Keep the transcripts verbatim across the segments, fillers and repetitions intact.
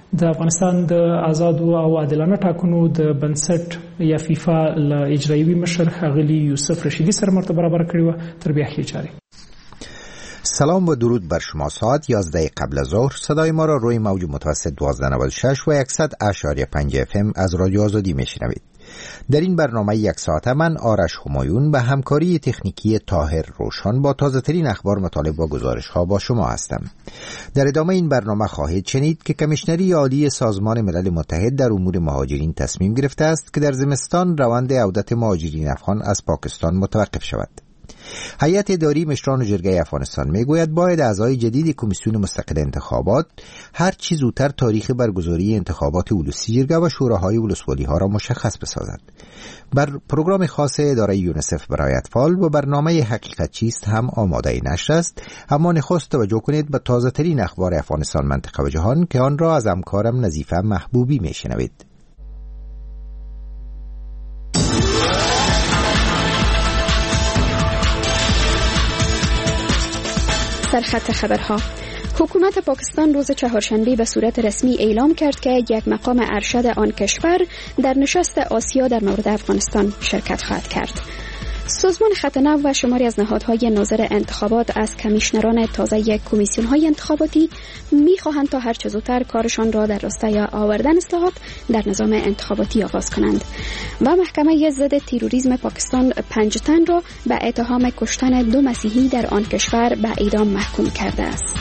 د افغانستان د آزادو او عادلانه ټاکنو د بنسټ یا فیفا له اجرایوي مشر ښاغلي یوسف رشیدی سره مرتبه برابر کړې وه. تر بیا ښې چارې. سلام و درود بر شما. ساعت یازده قبل از ظهر صدای ما را روی موج متوسط دوازده نود و شش و صد اشاری پنج اف ام از رادیو آزادی میشنوید. در این برنامه یک ساعته من آرش همایون به همکاری تکنیکی طاهر روشن با تازه ترین اخبار، مطالب و گزارش ها با شما هستم. در ادامه این برنامه خواهید شنید که کمیشنری عالی سازمان ملل متحد در امور مهاجرین تصمیم گرفته است که در زمستان روند عودت مهاجرین افغان از پاکستان متوقف شود. هیئت اداری مشران جرگه افغانستان میگوید باید اعضای جدید کمیسیون مستقل انتخابات هر چه زودتر تاریخ برگزاری انتخابات اولوسی جرگه و شوراهای ولسوالی ها را مشخص بسازد. بر پروگرام خاص اداره یونیسف برای اطفال و برنامه حقیقت چیست هم آماده نشر است، اما نخست توجه کنید به تازه ترین اخبار افغانستان، منطقه و جهان که آن را از همکارم نظیفه محبوبی میشنوید. سرخط خبرها. حکومت پاکستان روز چهارشنبه به صورت رسمی اعلام کرد که یک مقام ارشد آن کشور در نشست آسیا در مورد افغانستان شرکت خواهد کرد. سازمان خط نو و شماری از نهادهای ناظر انتخابات از کمیشنران تازه کمیسیون‌های انتخاباتی می‌خواهند تا هر چه زودتر کارشان را در راستای آوردن اصلاحات در نظام انتخاباتی آغاز کنند. و محکمه ضد تروریسم پاکستان پنج تن را به اتهام کشتن دو مسیحی در آن کشور به اعدام محکوم کرده است.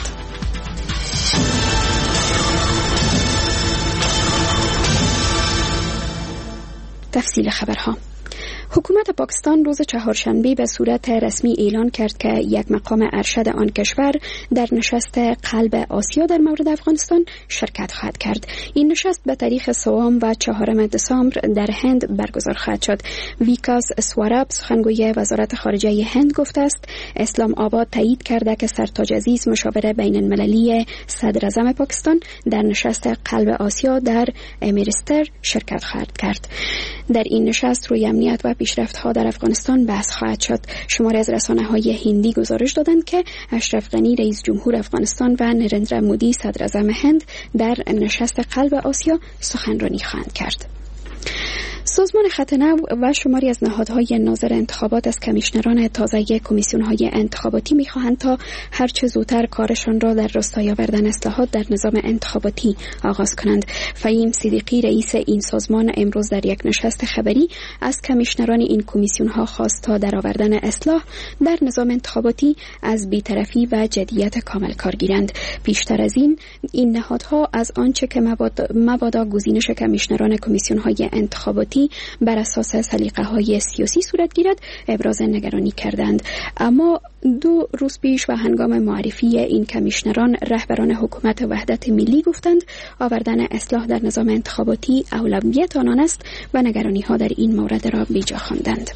تفصیل خبرها. حکومت پاکستان روز چهارشنبه به صورت رسمی اعلان کرد که یک مقام ارشد آن کشور در نشست قلب آسیا در مورد افغانستان شرکت خواهد کرد. این نشست به تاریخ سوم و چهارم دسامبر در هند برگزار خواهد شد. ویکاس سواراب سخنگوی وزارت خارجه هند گفته است اسلام آباد تایید کرده که سرتاج عزیز مشاور بین المللی صدر اعظم پاکستان در نشست قلب آسیا در امرستر شرکت خواهد کرد. در این نشست روی امنیت و پیشرفت‌ها در افغانستان بحث خواهد شد. شماری از رسانه‌های هندی گزارش دادند که اشرف غنی رئیس جمهور افغانستان و نریندرا مودی صدر اعظم هند در نشست قلب آسیا سخنرانی خواهند کرد. سازمان خط نو و شماری از نهادهای ناظر انتخابات از کمیشنران تازه کمیسیون‌های انتخاباتی می‌خواهند تا هر چه زودتر کارشان را در راستای آوردن اصلاحات در نظام انتخاباتی آغاز کنند. فهیم صدیقی رئیس این سازمان امروز در یک نشست خبری از کمیشنران این کمیسیون‌ها خواست تا در آوردن اصلاح در نظام انتخاباتی از بی‌طرفی و جدیت کامل کار گیرند. پیشتر از این این نهادها از آنچه که مبادا گزینش کمیشنران کمیسیون‌های انتخاباتی بر اساس سلیقه‌های سیاسی صورت گیرد ابراز نگرانی کردند. اما دو روز پیش و هنگام معرفی این کمیشنران رهبران حکومت وحدت ملی گفتند آوردن اصلاح در نظام انتخاباتی اولویت آنان است و نگرانی‌ها در این مورد را بیجا خواندند.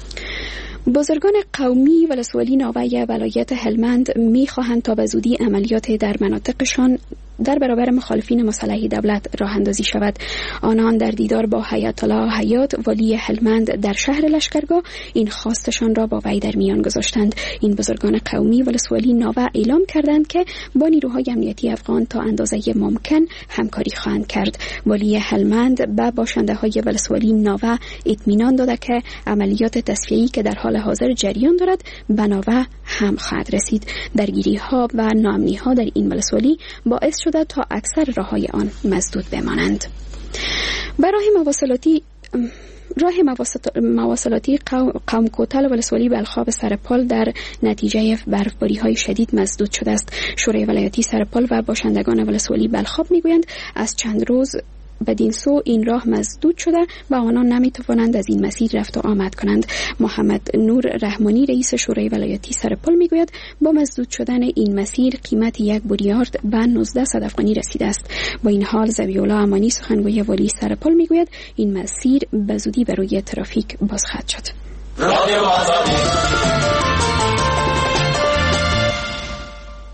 بزرگان قومی ولسوالی ناوه ولایت هلمند می‌خواهند تا به زودی عملیات در مناطقشان در برابر مخالفین مسلح دولت راه اندازی شود. آنان در دیدار با حیات الله حیات والی هلمند در شهر لشکرگاه این خواستشان را با وی در میان گذاشتند. این بزرگان قومی ولسوالی ناوه اعلام کردند که با نیروهای امنیتی افغان تا اندازه ممکن همکاری خواهند کرد. والی هلمند به باشنده‌های ولسوالی ناوه اطمینان داده که عملیات تصفیه‌ای که در حال حاضر جریان دارد به ناوه هم خواهد رسید. درگیری‌ها و ناامنی‌ها در این ولسوالی باعث شده تا اکثر راه‌های آن مسدود بمانند. برای مواصلاتی راه مواصلاتی قوم کوتل ولسوالی بلخاب سرپال در نتیجه برفباری‌های شدید مسدود شده است. شورای ولایتی سرپال و باشندگان ولسوالی بلخاب میگویند از چند روز بدین سو این راه مسدود شده و آنان نمیتوانند از این مسیر رفت و آمد کنند. محمد نور رحمانی رئیس شورای ولایتی سرپال میگوید با مسدود شدن این مسیر قیمت یک بوریارد به نوزده صد افغانی رسیده است. با این حال ذبیح‌الله امانی سخنگوی والی سرپال میگوید این مسیر به زودی به روی ترافیک باز خواهد شد.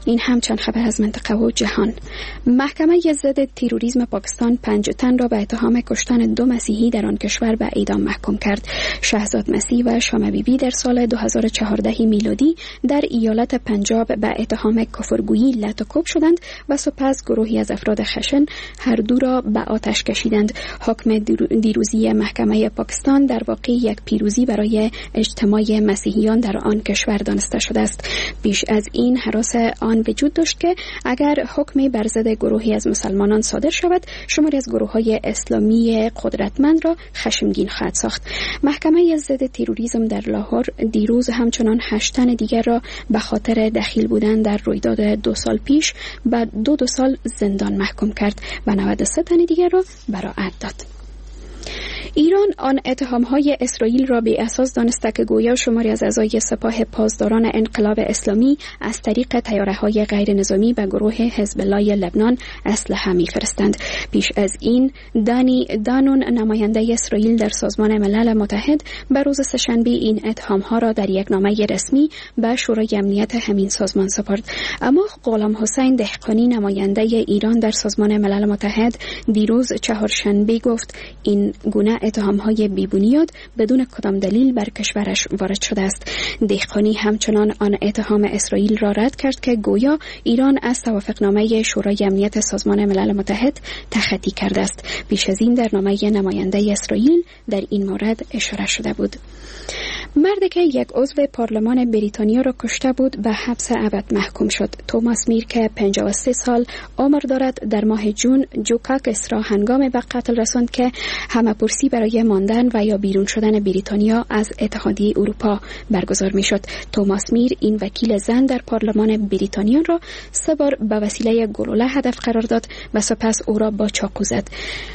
این هم چند خبر از منطقه و جهان. محکمه ضد تروریسم پاکستان پنج تن را به اتهام کشتن دو مسیحی در آن کشور به اعدام محکوم کرد. شهزاد مسیح و شامه بیبی در سال دو هزار و چهارده میلادی در ایالت پنجاب به اتهام کفرگویی لطوکوب شدند و سپس گروهی از افراد خشن هر دو را به آتش کشیدند. حکم دیروزی محکمه پاکستان در واقع یک پیروزی برای اجتماع مسیحیان در آن کشور دانسته شده است. پیش از این هراس آن وجود داشت که اگر حکمی بر ضد گروهی از مسلمانان صادر شود، شماری از گروه‌های اسلامی قدرتمند را خشمگین خواهد ساخت. محکمه ضد تروریسم در لاهور دیروز همچنان هشت تن دیگر را به خاطر دخیل بودن در رویداد دو سال پیش به دو دو سال زندان محکوم کرد و نود و سه تن دیگر را براءت داد. ایران آن اتهام‌های اسرائیل را بی اساس دانسته که گویا شماری از اعضای سپاه پاسداران انقلاب اسلامی از طریق طیاره‌های غیر نظامی به گروه حزب الله لبنان اسلحه می‌فرستند. پیش از این دانی دانون نماینده اسرائیل در سازمان ملل متحد به روز سه‌شنبه این اتهام‌ها را در یک نامه رسمی به شورای امنیت همین سازمان سپرد. اما غلام حسین دهقانی نماینده ایران در سازمان ملل متحد دیروز چهارشنبه گفت این گونه اتهام‌های بی‌بنیاد بدون کدام دلیل بر کشورش وارد شده است. دهقانی همچنان آن اتهام اسرائیل را رد کرد که گویا ایران از توافقنامه شورای امنیت سازمان ملل متحد تخطی کرده است. پیش از این در نامه نماینده اسرائیل در این مورد اشاره شده بود. مردی که یک عضو پارلمان بریتانیا را کشته بود به حبس ابد محکوم شد. توماس میر که پنجاه و سه سال عمر دارد در ماه جون جوکاکس را هنگام به قتل رساند که همه‌پرسی برای ماندن و یا بیرون شدن بریتانیا از اتحادیه اروپا برگزار می‌شد. توماس میر این وکیل زن در پارلمان بریتانیا را سه بار به وسیله گلوله هدف قرار داد و سپس او را با چاقو زد.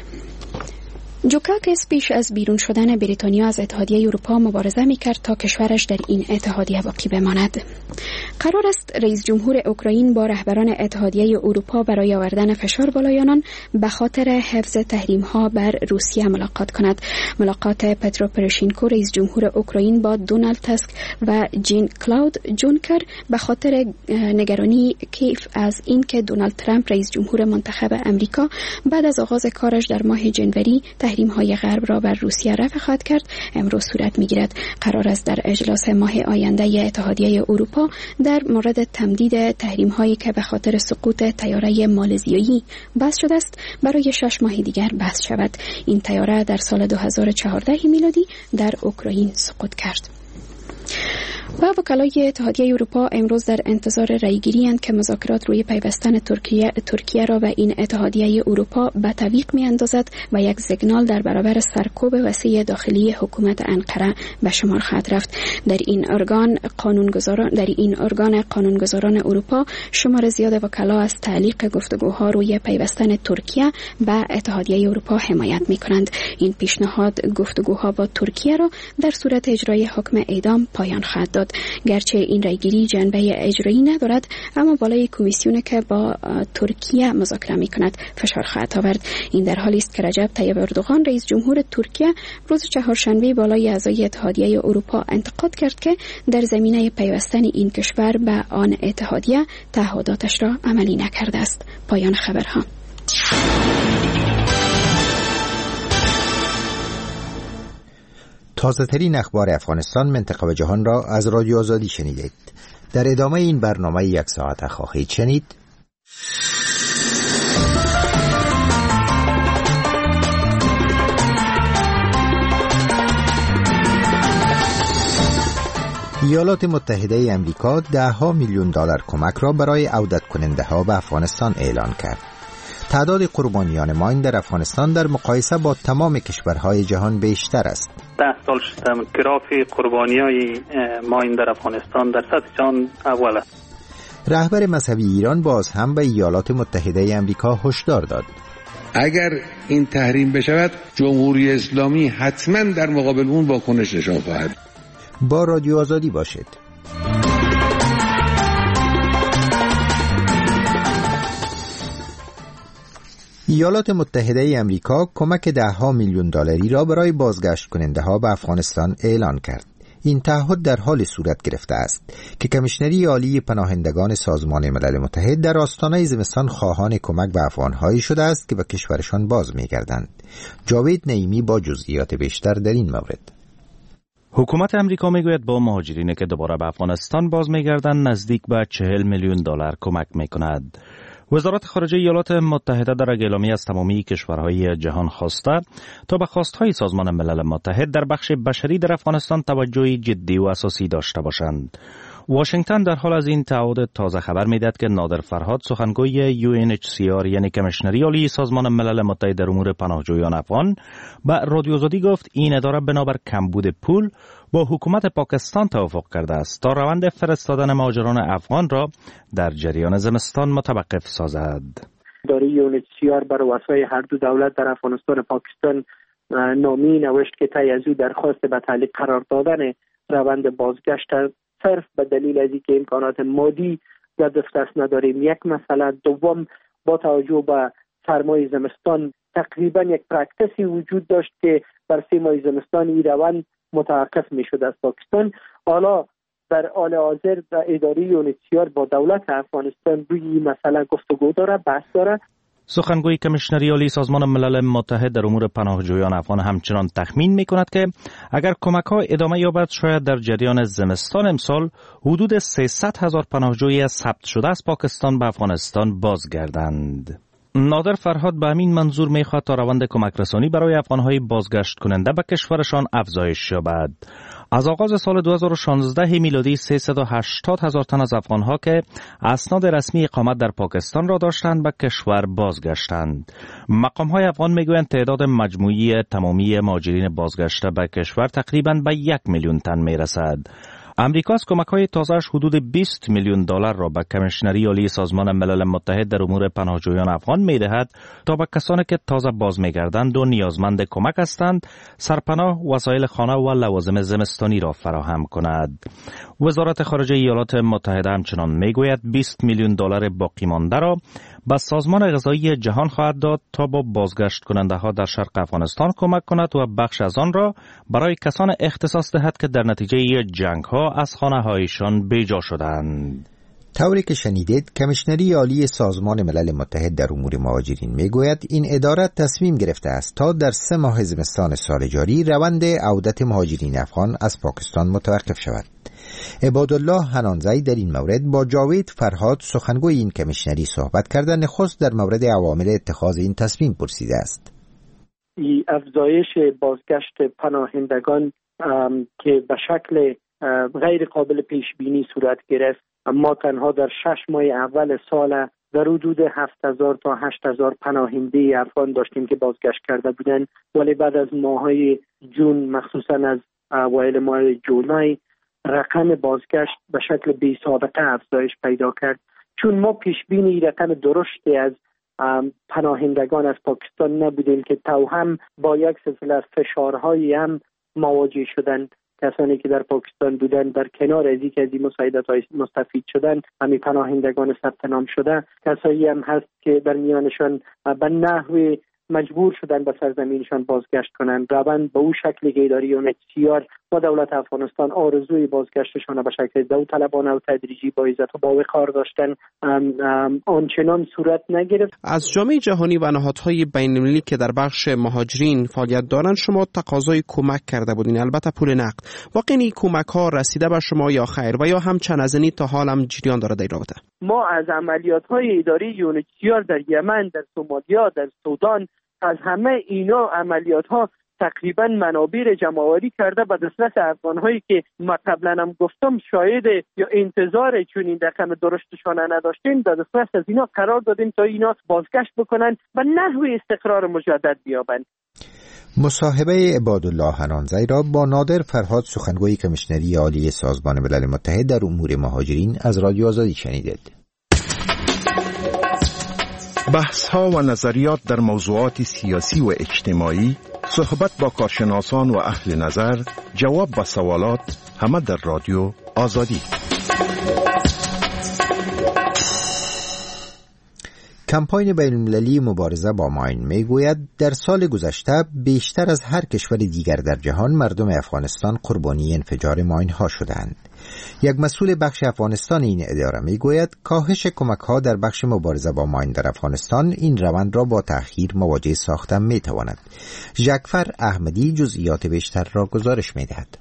جوکاکس پیش از بیرون شدن بریتانیا از اتحادیه اروپا مبارزه می‌کرد تا کشورش در این اتحادیه باقی بماند. قرار است رئیس جمهور اوکراین با رهبران اتحادیه اروپا برای آوردن فشار بالای آنان به خاطر حفظ تحریم‌ها بر روسیه ملاقات کند. ملاقات پترو پروشینکو رئیس جمهور اوکراین با دونالد تاسک و جین کلاود جونکر به خاطر نگرانی کیف از اینکه دونالد ترامپ رئیس جمهور منتخب امریکا بعد از آغاز کارش در ماه جنوری تحریم‌های غرب را بر روسیه رفع خواهد کرد امروز صورت می‌گیرد. قرار است در اجلاس ماه آینده اتحادیه اروپا در مورد تمدید تحریم‌هایی که به خاطر سقوط طیاره مالزیایی بس شده است برای شش ماه دیگر بس شود. این طیاره در سال دو هزار و چهارده میلادی در اوکراین سقوط کرد. و وکلای اتحادیه اروپا امروز در انتظار رأیگیری اند که مذاکرات روی پیوستن ترکیه ترکیه را به این اتحادیه اروپا به تعویق می‌اندازد و یک سیگنال در برابر سرکوب وسیع داخلی حکومت انقره به شمار خواهد رفت. در این ارگان قانونگذاران در این ارگان قانونگذاران اروپا شمار زیاد وکلا از تعلیق گفتگوها روی پیوستن ترکیه به اتحادیه اروپا حمایت می‌کنند. این پیشنهاد گفتگوها با ترکیه را در صورت اجرای حکم اعدام پایان خواهد داد. گرچه این رایگیری جنبه اجرایی ندارد، اما بالای کمیسیون که با ترکیه مذاکره می‌کند فشار خواهد آورد. این در حالی است که رجب طیب اردوغان رئیس جمهور ترکیه روز چهارشنبه بالای اعضای اتحادیه اروپا انتقاد کرد که در زمینه پیوستن این کشور به آن اتحادیه تعهداتش را عملی نکرده است. پایان خبرها. تازه ترین اخبار افغانستان، منطقه و جهان را از رادیو آزادی شنیدید. در ادامه این برنامه یک ساعت خواهید شنید ایالات متحده امریکا ده ها میلیون دلار کمک را برای عودت کننده ها به افغانستان اعلان کرد. تعداد قربانیان ماین در افغانستان در مقایسه با تمام کشورهای جهان بیشتر است. ده سال شده گراف قربانی‌های ماین در افغانستان در سطح جهان اول است. رهبر مذهبی ایران باز هم به ایالات متحده امریکا هشدار داد. اگر این تحریم بشود، جمهوری اسلامی حتما در مقابل اون واکنش نشان خواهد. با رادیو آزادی باشید. ایالات متحده امریکا کمک ده ها میلیون دلاری را برای بازگشت کننده ها به افغانستان اعلان کرد. این تعهد در حال صورت گرفته است که کمیشنری عالی پناهندگان سازمان ملل متحد در آستانه زمستان خواهان کمک به افغان‌هایی شده است که به کشورشان باز می‌گردند. جاوید نعیمی با جزئیات بیشتر در این مورد. حکومت امریکا میگوید با مهاجرینی که دوباره به افغانستان باز می‌گردند نزدیک به چهل میلیون دلار کمک می‌کند. وزارت خارجه ایالات متحده در اعلامیه از تمامی کشورهای جهان خواسته تا به خواستهای سازمان ملل متحد در بخش بشری در افغانستان توجهی جدی و اساسی داشته باشند. واشنگتن در حال از این تعهد تازه خبر میدهد که نادر فرهاد سخنگوی یو ان اچ سی آر یعنی کمیشنری عالی سازمان ملل متحد در امور پناهجویان افغان به رادیو آزادی گفت این اداره بنابر کمبود پول با حکومت پاکستان توافق کرده است تا روند فرستادن مهاجران افغان را در جریان زمستان متوقف سازد. اداره یو ان اچ سی آر بر واسطه هر دو دولت در افغانستان و پاکستان نامی نوشت که طی از او درخواست به تعلیق قرار دادن روند بازگشت صرف به دلیل از اینکه امکانات مادی در دسترس نداریم. یک مسئله. دوم، با توجه به سرمای زمستان تقریبا یک پرکتیسی وجود داشت که بر سه ماه زمستان این روند متوقف می شد از پاکستان. حالا در حال حاضر اداره یو ان اچ سی آر با دولت افغانستان روی این مسئله گفتگو داره، بحث داره. سخنگوی کمیشنری عالی سازمان ملل متحد در امور پناهجویان افغان همچنان تخمین می کند که اگر کمک ها ادامه یابد شاید در جریان زمستان امسال حدود سیصد هزار پناهجوی ثبت شده از پاکستان به افغانستان بازگردند. نادر فرهاد به همین منظور می خواهد تا روند کمک رسانی برای افغانهای بازگشت کننده به کشورشان افزایش یابد. از آغاز سال دو هزار و شانزده میلادی سیصد و هشتاد هزار تن از افغانها که اسناد رسمی اقامت در پاکستان را داشتند به کشور بازگشتند. مقام‌های افغان میگویند تعداد مجموعی تمامی مهاجرین بازگشته به کشور تقریباً به یک میلیون تن میرسد. امریکا از کمک‌های تازه‌اش حدود بیست میلیون دلار را به کمیشنری عالی سازمان ملل متحد در امور پناهجویان افغان می‌دهد تا به کسانی که تازه باز می‌گردند و نیازمند کمک هستند سرپناه، وسایل خانه و لوازم زمستانی را فراهم کند. وزارت خارجه ایالات متحده همچنان می‌گوید بیست میلیون دلار باقی مانده را به سازمان غذایی جهان خواهد داد تا با بازگشت کننده ها در شرق افغانستان کمک کند و بخش از آن را برای کسان اختصاص دهد که در نتیجه جنگ ها از خانه هایشان بیجا شدند. طوری که شنیدید کمیشنری عالی سازمان ملل متحد در امور مهاجرین میگوید این اداره تصمیم گرفته است تا در سه ماه زمستان سال جاری روند عودت مهاجرین افغان از پاکستان متوقف شود. عبادالله حنانزی در این مورد با جاوید فرهاد سخنگوی این کمیشنری صحبت کرده نخست در مورد عوامل اتخاذ این تصمیم پرسیده است. این افزایش بازگشت پناهندگان که به شکل غیر قابل پیش بینی صورت گرفت، ما تنها در شش ماه اول سال در حدود هفت هزار تا هشت هزار پناهنده افغان داشتیم که بازگشت کرده بودند، ولی بعد از ماهای جون مخصوصا از اوایل ماه جولای رقم بازگشت به شکل بی سابقه افزایش پیدا کرد. چون ما پیش بینی رقم درشتی از پناهندگان از پاکستان نبودیم که توهم با یک سلسله فشارهایی هم مواجه شدند. کسانی که در پاکستان بودند در کنار از اینکه از این مساعدت‌های مستفید شدند، همین پناهندگان ثبت نام شده کسایی هم هست که در میانشان به نحوی مجبور شدن به سرزمینشان بازگشت کنند. روند به او شکلی که اداره یو ان اچ سی آر و دولت افغانستان آرزوی بازگشتشان به شکل داوطلبانه و تدریجی با عزت و با وقار داشتن آنچنان صورت نگرفت. از جامعه جهانی و نهادهای بین‌المللی که در بخش مهاجرین فعالیت دارند شما تقاضای کمک کرده بودین، البته پول نقد. واقعا این کمک ها رسیده به شما یا خیر و یا هم چند از اینی تا حال هم جریان داره در رابطه؟ ما از عملیات های اداره یو ان اچ سی آر در یمن، در سومالیا، در سودان، از همه اینا عملیات ها تقریبا منابع جمع‌آوری کرده به دسترس افغان‌هایی که ما قبلا هم گفتم شاید یا انتظار چون این رقم درشتشان نداشتیم در دسترس از اینا قرار دادیم تا اینا بازگشت بکنن و نحو استقرار مجدد بیابند. مصاحبه عبادالله حنانزی را با نادر فرهاد سخنگوی کمیشنری عالی سازمان ملل متحد در امور مهاجرین از رادیو آزادی شنیدید. بحث‌ها و نظریات در موضوعات سیاسی و اجتماعی، صحبت با کارشناسان و اهل نظر، جواب به سوالات، همه در رادیو آزادی. کمپاین بین‌المللی مبارزه با ماین میگوید در سال گذشته بیشتر از هر کشور دیگر در جهان مردم افغانستان قربانی انفجار ماین ها شدند. یک مسئول بخش افغانستان این اداره میگوید کاهش کمک ها در بخش مبارزه با ماین در افغانستان این روند را با تأخیر مواجه ساختن میتواند. ژکفر احمدی جزئیات بیشتر را گزارش میدهد.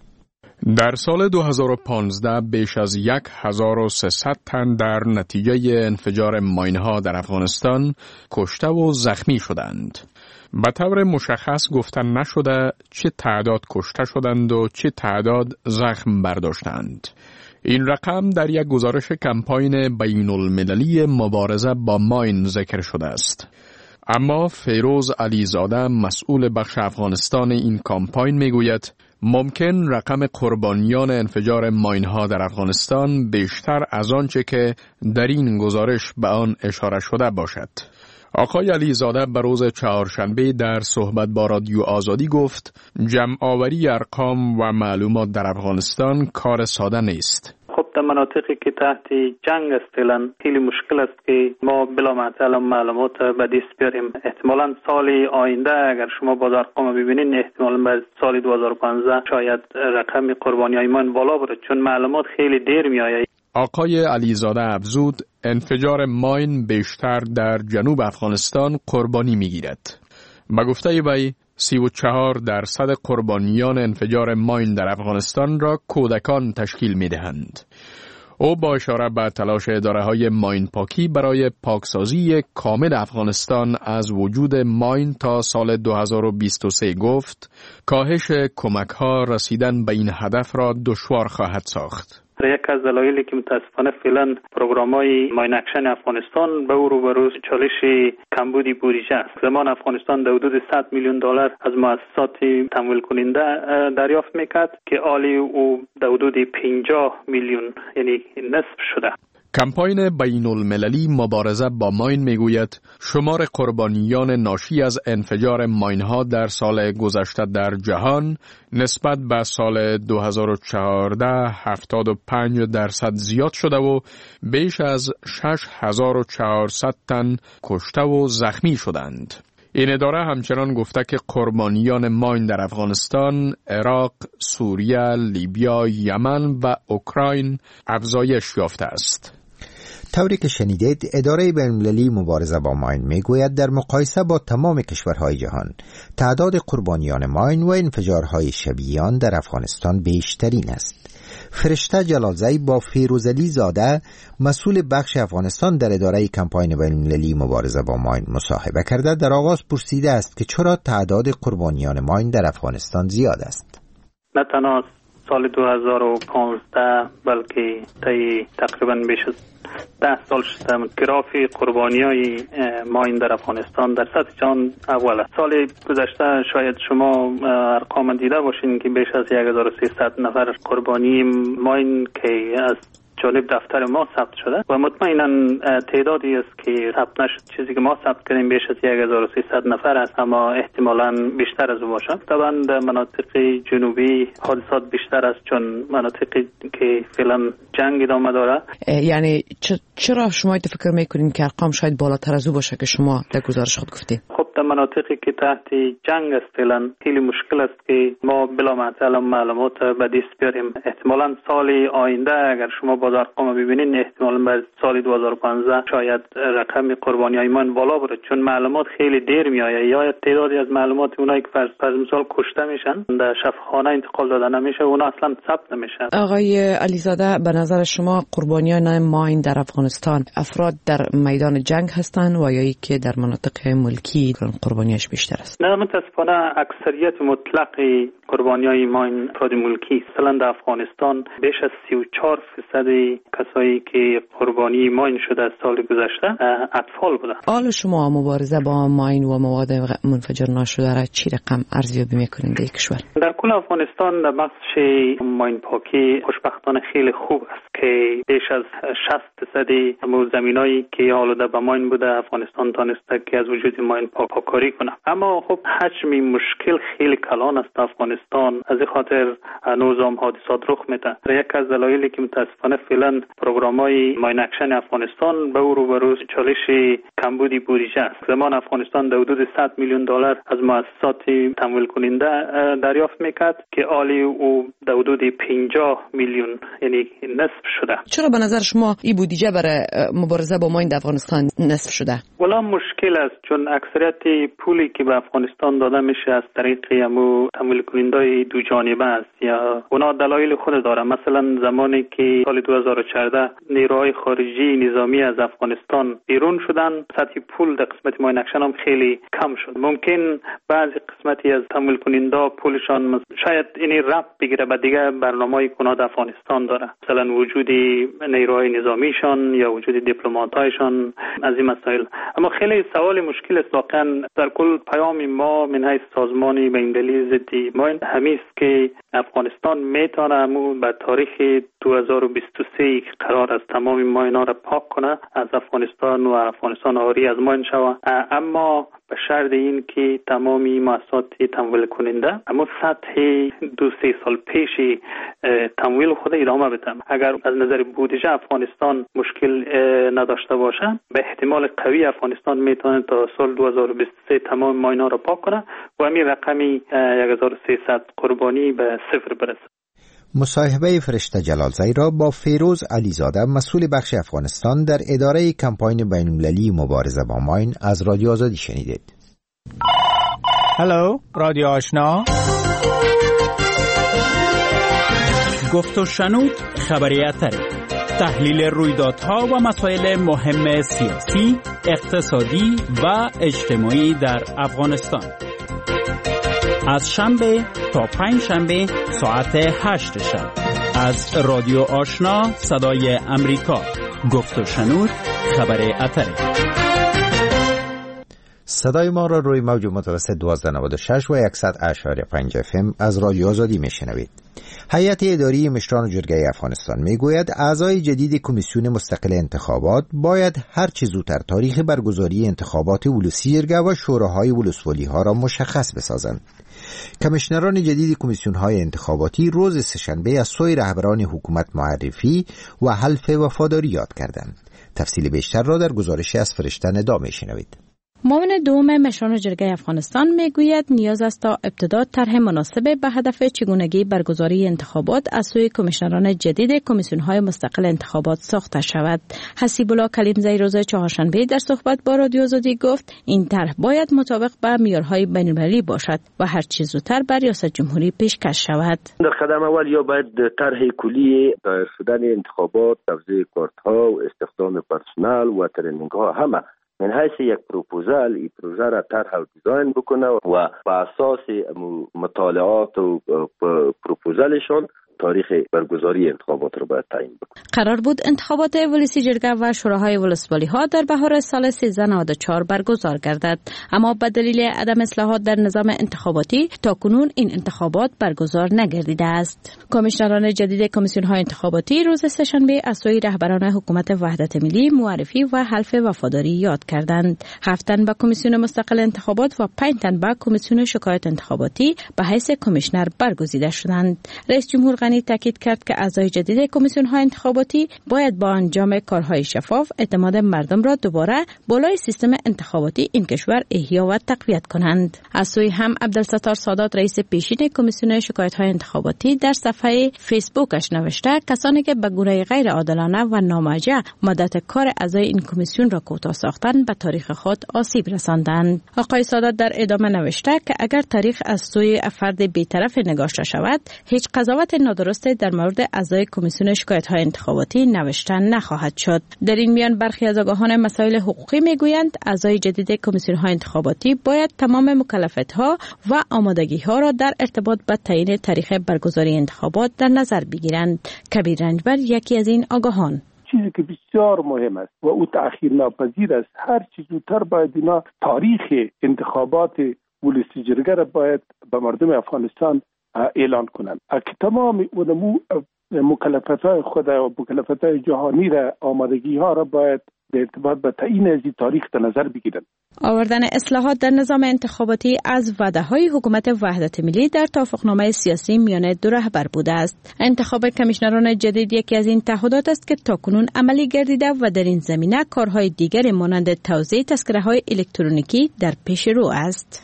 در سال دو هزار و پانزده بیش از هزار و سیصد تن در نتیجه انفجار ماین‌ها در افغانستان کشته و زخمی شدند. به طور مشخص گفتن نشده چه تعداد کشته شدند و چه تعداد زخم برداشتند. این رقم در یک گزارش کمپاین بین المللی مبارزه با ماین ذکر شده است. اما فیروز علیزاده مسئول بخش افغانستان این کمپاین میگوید ممکن رقم قربانیان انفجار ماین‌ها در افغانستان بیشتر از آنچه که در این گزارش به آن اشاره شده باشد. آقای علیزاده به روز چهارشنبه در صحبت با رادیو آزادی گفت جمع آوری ارقام و معلومات در افغانستان کار ساده نیست. خب در مناطقی که تحت جنگ است فعلا خیلی مشکل است که ما بلا معطل معلومات به دست بیاریم. احتمالاً سال آینده اگر شما باز ارقام ببینید احتمالاً بعد سال دو هزار و پانزده شاید رقم قربانیای ما بالا بره چون معلومات خیلی دیر میآید. آقای علیزاده افزود انفجار ماین بیشتر در جنوب افغانستان قربانی میگیرد. به گفته وی سی و چهار درصد قربانیان انفجار ماین در افغانستان را کودکان تشکیل می دهند. او با اشاره به تلاش اداره‌های ماین پاکی برای پاکسازی کامل افغانستان از وجود ماین تا سال دو هزار و بیست و سه گفت کاهش کمک‌ها رسیدن به این هدف را دشوار خواهد ساخت. یک از دلایلی که متاسفانه فعلا پروگرام‌های ماین اکشن افغانستان به او روبرو چالش کمبودی بودجه است. زمان افغانستان در حدود صد میلیون دلار از مؤسسات تمویل کننده دریافت میکرد که حالی او در حدود پنجاه میلیون یعنی نصف شده. کمپاین بین المللی مبارزه با ماین میگوید شمار قربانیان ناشی از انفجار ماین‌ها در سال گذشته در جهان نسبت به سال دو هزار و چهارده هفتاد و پنج درصد زیاد شده و بیش از شش هزار و چهارصد تن کشته و زخمی شدند. این اداره همچنان گفته که قربانیان ماین در افغانستان، عراق، سوریه، لیبیا، یمن و اوکراین افزایش یافته است. طوری که شنیدید اداره بین‌المللی مبارزه با ماین میگوید در مقایسه با تمام کشورهای جهان تعداد قربانیان ماین و انفجارهای شبیه آن در افغانستان بیشترین است. فرشته جلالزی با فیروزعلی زاده مسئول بخش افغانستان در اداره کمپاین بین‌المللی مبارزه با ماین مصاحبه کرده در آغاز پرسیده است که چرا تعداد قربانیان ماین در افغانستان زیاد است. نه تنها سال دو هزار و پانزده بلکه طی تقریبا بیش از ده سال شده گراف قربانی‌های ماین در افغانستان در سطح جهان اول است. سال گذشته شاید شما ارقام دیده باشین که بیش از هزار و سیصد نفر قربانی ماین که از جانب دفتر ما ثبت شده و مطمئنا تعدادی است که ثبت نشد. چیزی که ما ثبت کردیم بیش از هزار و سیصد نفر است اما احتمالاً بیشتر از او باشد. طبعا در مناطق جنوبی حادثات بیشتر است چون مناطقی که فعلا جنگ ادامه داره. یعنی چرا شما فکر میکنین که ارقام شاید بالاتر از او باشه که شما در گزارش خود گفتید؟ خب در مناطقی که تحت جنگ است فعلا خیلی مشکل است که ما بلا معطل معلومات به دست بیاریم. احتمالاً سال آینده اگر شما با ارقام ببینید احتمالاً بعد سال دو هزار و پانزده شاید رقم قربانیای من بالا بره چون معلومات خیلی دیر میآید یا تعدادی از معلومات اونایی که فرض فرض مثال کشته میشن در شفاخانه انتقال داده نمیشه اونا اصلا ثبت نمیشن. آقای علیزاده به نظر شما قربانیان ماین در افغانستان افراد در میدان جنگ هستند و یا که در مناطق ملکی قربانیش بیشتر است؟ نه متاسفانه اکثریت مطلق قربانیای ماین افراد ملکی مثلا در افغانستان بیش از سی و چهار درصد کسایی که قربانی ماین شده از سال گذشته اطفال بودند. حال شما مبارزه با ماین و مواد منفجر ناشده را چی رقم ارزیابی میکنید در کشور؟ در کل افغانستان در بخش ماین پاکی خوشبختانه خیلی خوب است که بیش از شصت درصد زمینایی که آلوده به ماین بوده افغانستان تانسته که از وجود ماین پاککاری کنه. اما خب حجم مشکل خیلی کلان است افغانستان افغانستان. از این خاطر هنوز هم حادثات رخ میده. یک از دلایلی که متاسفانه فعلا پروگرام‌های ماین اکشن افغانستان به روبرو چالش کمبودی بودجه است. زمان افغانستان در حدود صد میلیون دلار از مؤسسات تمویل کننده دریافت میکرد که حالی او در حدود پنجاه میلیون یعنی نصف شده. چرا به نظر شما این بودجه برای مبارزه با ماین در افغانستان نصف شده؟ والا مشکل است، چون اکثریت پولی که به افغانستان داده میشه از طریق امو تمویل کننده دو جانبه است یا اونا دلایل خود داره. مثلا زمانی که سال دو هزار و چهارده نیروهای خارجی نظامی از افغانستان بیرون شدن، سطح پول در قسمت ماین اکشن هم خیلی کم شد. ممکن بعضی قسمتی از تمویل کننده پولشان شاید اینی ربط بگیره به دیگه برنامه‌های کناد افغانستان داره، مثلا وجود نیروهای نظامیشان یا وجود دیپلمات‌هایشان از این مسائل. اما خیلی سوال مشکل است واقعا. در کل پیام ما من حیث سازمانی بین‌المللی ضد ماین همین است که افغانستان میتونه به تاریخ دو هزار و بیست و سه قرار از تمام ماین‌ها را پاک کنه از افغانستان و افغانستان آری از ماین شود، اما به شرط این که تمامی مؤسسات تمویل کننده اما سطح دو سه سال پیش تمویل خود ادامه بدن. اگر از نظر بودجه افغانستان مشکل نداشته باشه، به احتمال قوی افغانستان میتونه تا سال دو هزار و بیست و سه تمام ماین‌ها را پاک کنه و همین رقمی یک هزار و سیصد قربانی به صفر برسه. مصاحبه فرشته جلالزی را با فیروز علیزاده مسئول بخش افغانستان در اداره کمپاین بین‌المللی مبارزه با ماین از رادیو آزادی شنیدید. هلو رادیو آشنا، گفت و شنود خبری اتری، تحلیل رویدادها و مسائل مهم سیاسی، اقتصادی و اجتماعی در افغانستان. از شنبه تا پنج شنبه ساعت هشت شب از رادیو آشنا صدای امریکا. گفت و شنود خبر اتری. صدای ما را روی موج متوسط دوازده نود و شش و صد اشاری پنج اف ام از رادیو آزادی میشنوید. هیئت اداری مشران جرگه افغانستان میگوید اعضای جدید کمیسیون مستقل انتخابات باید هر چه زودتر تاریخ برگزاری انتخابات ولوسی جرگه و شوراهای ولسوالی ها را مشخص بسازند. کمیشنران جدید کمیسیون های انتخاباتی روز سه‌شنبه از سوی رهبران حکومت معرفی و حلف وفاداری یاد کردند. تفصیل بیشتر را در گزارشی از فرشته ندا میشنوید. معاون دوم مشران جرگه افغانستان میگوید نیاز است تا ابتدا طرح مناسب به هدف چگونگی برگزاری انتخابات از سوی کمیشنران جدید کمیسیون‌های مستقل انتخابات ساخته شود. حسیب الله کلیمزی روز چهارشنبه در صحبت با رادیو آزادی گفت این طرح باید مطابق به معیارهای بین‌المللی باشد و هر چه زودتر بر ریاست جمهوری پیشکش شود. در قدم اول یا باید طرح کلی دایر شدن انتخابات، توزیع کارت‌ها و استخدام پرسنل و ترینینگ‌ها همه من حیث یک پروپوزال این پروژه را طرح و دیزاین بکنه و با اساس مطالعات و پروپوزالشون تاریخ برگزاری انتخابات رو باید تعیین بکنه. قرار بود انتخابات ولسی جرگه و شوراهای ولسوالی ها در بهار سال سیزده نود و چهار برگزار گردد، اما به دلیل عدم اصلاحات در نظام انتخاباتی تاکنون این انتخابات برگزار نگردیده است. کمیشنران جدید کمیسیون های انتخاباتی روز سه‌شنبه از سوی رهبران حکومت وحدت ملی معرفی و حلف وفاداری یاد کردند. هفت تن به کمیسیون مستقل انتخابات و پنج تن به کمیسیون شکایت انتخاباتی به حیث کمیشنر برگزیده شدند. رئیس جمهور غنی تاکید کرد که اعضای جدید کمیسیون های انتخاباتی باید با انجام کارهای شفاف اعتماد مردم را دوباره بالای سیستم انتخاباتی این کشور احیا و تقویت کنند. از سوی هم عبدالستار سادات رئیس پیشین کمیسیون شکایت های انتخاباتی در صفحه فیسبوکش نوشته کسانی که به گونه غیر عادلانه و نامرجع مدت کار اعضای این کمیسیون را کوتاه ساختند به تاریخ خود آسیب رساندند. آقای سادات در ادامه نوشته که اگر تاریخ از سوی فرد بی‌طرف نگاشته شود هیچ قضاوت نادرست در مورد اعضای کمیسیون شکایت‌های انتخاباتی نوشته نخواهد شد. در این میان برخی از آگاهان مسائل حقوقی میگویند اعضای جدید کمیسیون‌های انتخاباتی باید تمام مکلفیت‌ها و آمادگی‌ها را در ارتباط با تعیین تاریخ برگزاری انتخابات در نظر بگیرند. کبیر رنجبر یکی از این آگاهان: چیزی که بسیار مهم است و او تأخیر ناپذیر است، هر چیز زودتر باید اینا تاریخ انتخابات ولسی جرگه را باید به مردم افغانستان اعلان کنند که تمام اونمو مکلفیت‌های خود و مکلفیت‌های جهانی را آمادگی‌ها را باید در ارتباط به تعیین از این تاریخ در نظر بگیرند. آوردن اصلاحات در نظام انتخاباتی از وعده‌های حکومت وحدت ملی در توافقنامه سیاسی میان دو رهبر بوده است. انتخاب کمیشنران جدید یکی از این تعهدات است که تاکنون عملی گردیده و در این زمینه کارهای دیگری مانند توزیع تذکره‌های الکترونیکی در پیش رو است.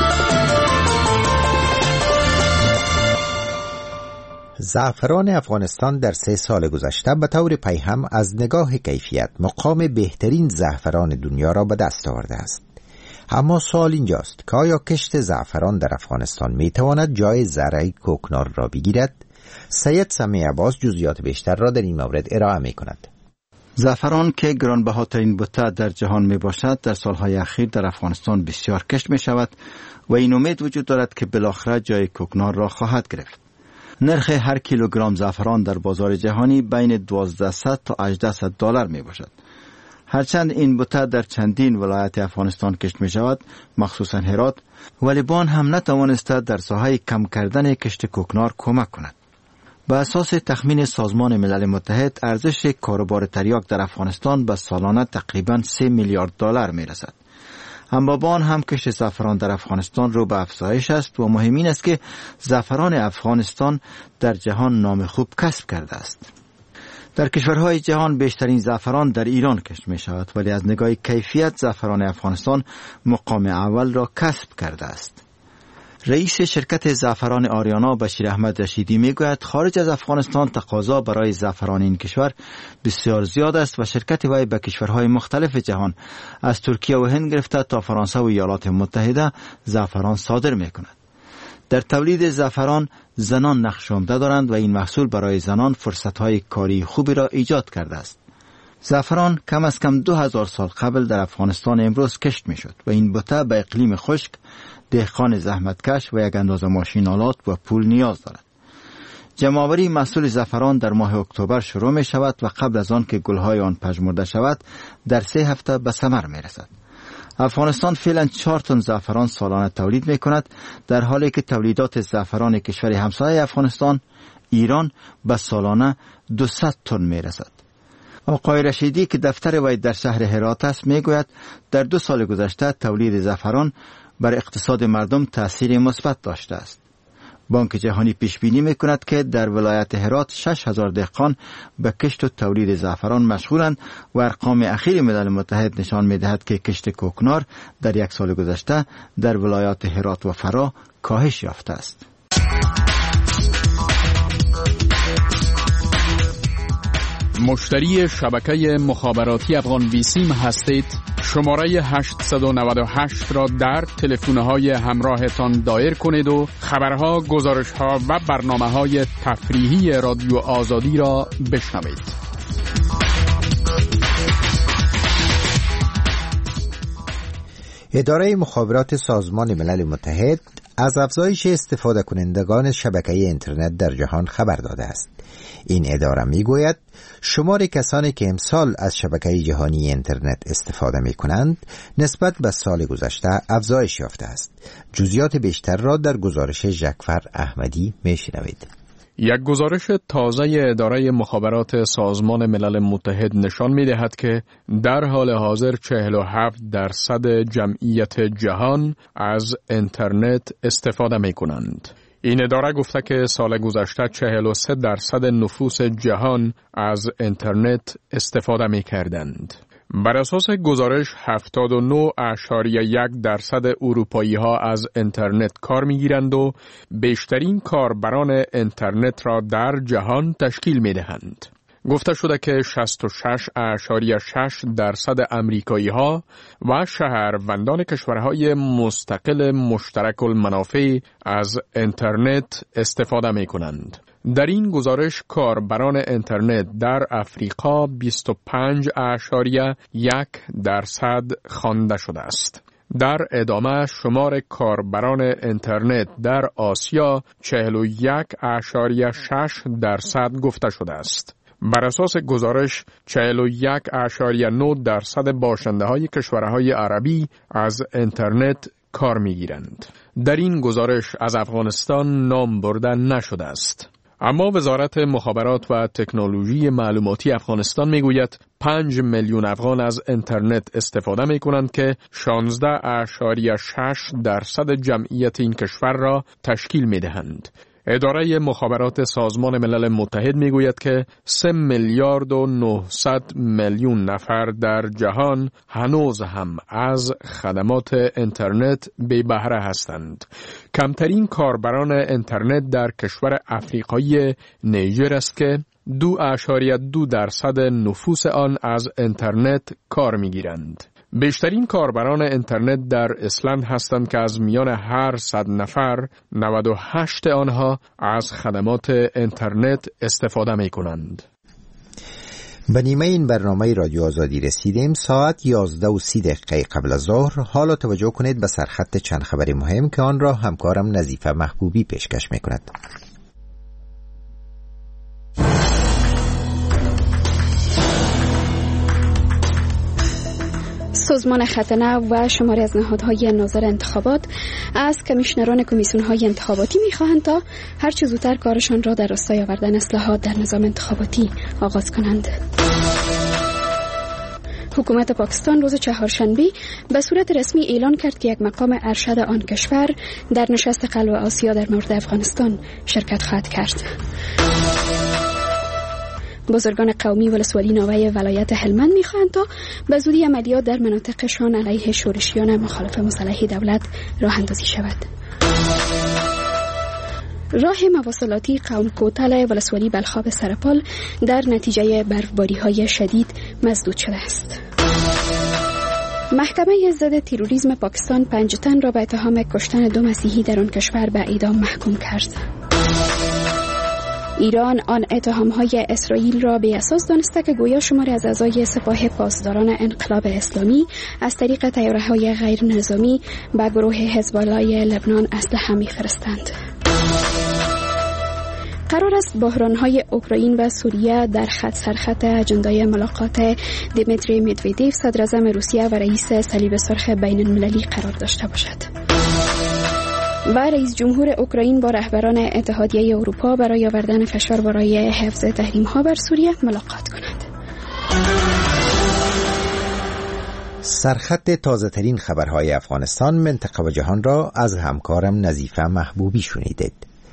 زعفران افغانستان در سه سال گذشته به طور پیهم از نگاه کیفیت مقام بهترین زعفران دنیا را به دست آورده است. اما سوال اینجاست که آیا کشت زعفران در افغانستان می تواند جای زرع کوکنار را بگیرد؟ سید سمیع عباس جزئیات بیشتر را در این مورد ارائه می کند. زعفران که گرانبهاترین بوته در جهان می باشد در سالهای اخیر در افغانستان بسیار کشت می شود و این امید وجود دارد که بالاخره جای کوکنار را خواهد گرفت. نرخ هر کیلوگرم زعفران در بازار جهانی بین دوازده تا هجده دلار می باشد. هرچند این بوته در چندین ولایت افغانستان کشت می شود، مخصوصا هرات، ولی بان هم نتوانسته در ساحه کم کردن کشت کوکنار کمک کند. به اساس تخمین سازمان ملل متحد ارزش کاروبار تریاک در افغانستان به سالانه تقریباً سه میلیارد دلار می رسد. اما با آن هم کشت زعفران در افغانستان رو به افزایش است و مهم این است که زعفران افغانستان در جهان نام خوب کسب کرده است. در کشورهای جهان بیشترین زعفران در ایران کشت می شود، ولی از نگاه کیفیت زعفران افغانستان مقام اول را کسب کرده است. رئیس شرکت زعفران آریانا بشیر احمد رشیدی می گوید خارج از افغانستان تقاضا برای زعفران این کشور بسیار زیاد است و شرکت وی به کشورهای مختلف جهان از ترکیه و هند گرفته تا فرانسه و ایالات متحده زعفران صادر می کند. در تولید زعفران زنان نقش عمده دارند و این محصول برای زنان فرصتهای کاری خوبی را ایجاد کرده است. زعفران کم از کم دو هزار سال قبل در افغانستان امروز کشت می شد و این بوته به اقلیم خشک، دهقان زحمتکش و یک اندازه ماشین آلات و پول نیاز دارد. جمع‌آوری محصول زعفران در ماه اکتبر شروع می شود و قبل از آن که گلهای آن پژمرده شود در سه هفته به ثمر می رسد. افغانستان فعلا چهار تن زعفران سالانه تولید می کند، در حالی که تولیدات زعفران کشور همسایه افغانستان ایران به سالانه دویست تن می رسد. آقای رشیدی که دفتر وی در شهر هرات است می گوید در دو سال گذشته تولید زعفران بر اقتصاد مردم تأثیر مثبت داشته است. بانک جهانی پیش بینی می‌کند که در ولایت هرات شش هزار دهقان به کشت و تولید زعفران مشغولند و ارقام اخیر ملل متحد نشان می‌دهد که کشت کوکنار در یک سال گذشته در ولایات هرات و فرا کاهش یافته است. مشتری شبکه مخابراتی افغان بیسیم هستید؟ شماره هشت نه هشت را در تلفن‌های همراهتان دایر کنید و خبرها، گزارش‌ها و برنامه‌های تفریحی رادیو آزادی را بشنوید. اداره مخابرات سازمان ملل متحد از افزایش استفاده کنندگان شبکه اینترنت در جهان خبر داده است. این اداره میگوید شمار کسانی که امسال از شبکه جهانی اینترنت استفاده می کنند نسبت به سال گذشته افزایش یافته است. جزئیات بیشتر را در گزارش ژکفر احمدی میشنوید. یک گزارش تازه اداره مخابرات سازمان ملل متحد نشان می دهد که در حال حاضر چهل و هفت درصد جمعیت جهان از اینترنت استفاده می کنند. این اداره گفته که سال گذشته چهل و سه درصد نفوس جهان از اینترنت استفاده می کردند. بر اساس گزارش هفتاد و نه اشاریه یک درصد اروپایی ها از اینترنت کار می گیرند و بیشترین کاربران اینترنت را در جهان تشکیل می دهند. گفته شده که شصت و شش اشاریه شش درصد امریکایی ها و شهروندان کشورهای مستقل مشترک المنافع از اینترنت استفاده می کنند. در این گزارش کاربران اینترنت در افریقا بیست و پنج اشاریه یک درصد خوانده شده است. در ادامه شمار کاربران اینترنت در آسیا چهل و یک اشاریه شش درصد گفته شده است. بر اساس گزارش چهل و یک اشاریه نه درصد باشنده های کشورهای عربی از اینترنت کار می گیرند. در این گزارش از افغانستان نام برده نشده است. اما وزارت مخابرات و تکنولوژی معلوماتی افغانستان میگوید پنج میلیون افغان از اینترنت استفاده می کنند که شانزده اشاریه شش درصد جمعیت این کشور را تشکیل می دهند. اداره مخابرات سازمان ملل متحد میگوید که سه میلیارد و نهصد میلیون نفر در جهان هنوز هم از خدمات اینترنت بی بهره هستند. کمترین کاربران اینترنت در کشور افریقایی نیجر است که دو اشاریه دو درصد نفوس آن از اینترنت کار میگیرند. بیشترین کاربران اینترنت در ایسلند هستند که از میان هر صد نفر نود و هشت آنها از خدمات اینترنت استفاده می کنند. به نیمه این برنامه رادیو آزادی رسیدیم. ساعت یازده و سی دقیقه قبل از ظهر. حالا توجه کنید به سرخط چند خبر مهم که آن را همکارم نظیفه محبوبی پیشکش می کند. سازمان ختنه و شماری از نهادهای ناظر انتخابات از کمیشنران کمیسیون‌های انتخاباتی می‌خواهند تا هر چه زودتر کارشان را در راستای آوردن اصلاحات در نظام انتخاباتی آغاز کنند. حکومت پاکستان روز چهارشنبه به صورت رسمی اعلان کرد که یک مقام ارشد آن کشور در نشست قلب آسیا در مورد افغانستان شرکت خواهد کرد. بزرگان قومی ولسوالی نوای ولایت هلمند می‌خواهند تا به زودی عملیات در مناطقشان علیه شورشیان مخالف مسلح دولت راه اندازی شود. راه مواصلاتی قوم کوتل ولسوالی بلخاب سرپال در نتیجه برفباری‌های شدید مسدود شده است. محکمه ضد تروریسم پاکستان پنج تن را به اتهام کشتن دو مسیحی در آن کشور به اعدام محکوم کرد. ایران آن اتهام‌های اسرائیل را به اساس دانسته که گویا شماری از اعضای سپاه پاسداران انقلاب اسلامی از طریق طیاره‌های غیر نظامی به گروه حزب الله لبنان اسلحه می‌فرستند. قرار است بحران‌های اوکراین و سوریه در خط سرخط اجندای ملاقات دیمیتری مدودیف صدراعظم روسیه و رئیس صلیب سرخ بین المللی قرار داشته باشد. و رئیس جمهور اوکراین با رهبران اتحادیه اروپا برای آوردن فشار برای حفظ تحریم‌ها بر سوریه ملاقات کنند. سرخط تازه ترین خبرهای افغانستان، منطقه و جهان را از همکارم نظیفه محبوبی شنیدید.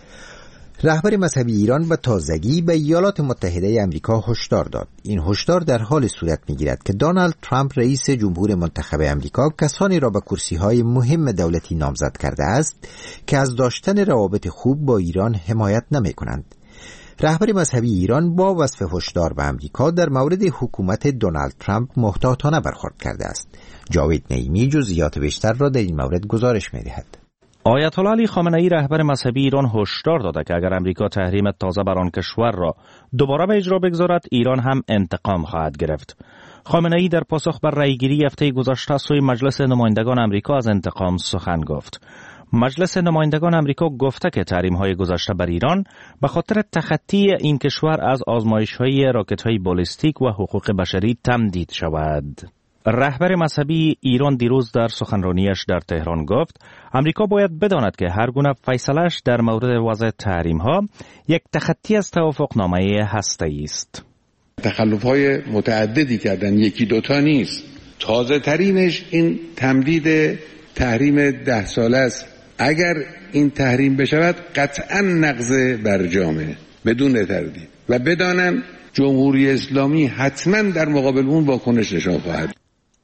رهبر مذهبی ایران به تازگی به ایالات متحده آمریکا هشدار داد. این هشدار در حال صورت می‌گیرد که دونالد ترامپ رئیس جمهور منتخب آمریکا کسانی را به کرسی‌های مهم دولتی نامزد کرده است که از داشتن روابط خوب با ایران حمایت نمی‌کنند. رهبر مذهبی ایران با وصف هشدار به آمریکا در مورد حکومت دونالد ترامپ محتاطانه برخورد کرده است. جاوید نعیمی جزئیات بیشتر را در این مورد گزارش می‌دهد. آیت الله علی خامنه ای رهبر مذهبی ایران هشدار داده که اگر امریکا تحریم تازه بر آن کشور را دوباره به اجرا بگذارد، ایران هم انتقام خواهد گرفت. خامنه ای در پاسخ بر رأیگیری هفته گذشته سوی مجلس نمایندگان امریکا از انتقام سخن گفت. مجلس نمایندگان امریکا گفته که تحریم‌های گذشته بر ایران به خاطر تخطی این کشور از آزمایش‌های راکت‌های بالستیک و حقوق بشری تمدید شود. رهبر مذهبی ایران دیروز در سخنرانیش در تهران گفت امریکا باید بداند که هر گونه فیصله‌اش در مورد وضع تحریم‌ها یک تخطی از توافقنامه هسته‌ای است. تخلف‌های متعددی کردن، یکی دوتا نیست. تازه ترینش این تمدید تحریم ده ساله است. اگر این تحریم بشود قطعاً نقض برجامه بدون تردید و بدانم جمهوری اسلامی حتما در مقابل اون واکنش نشان خواهد.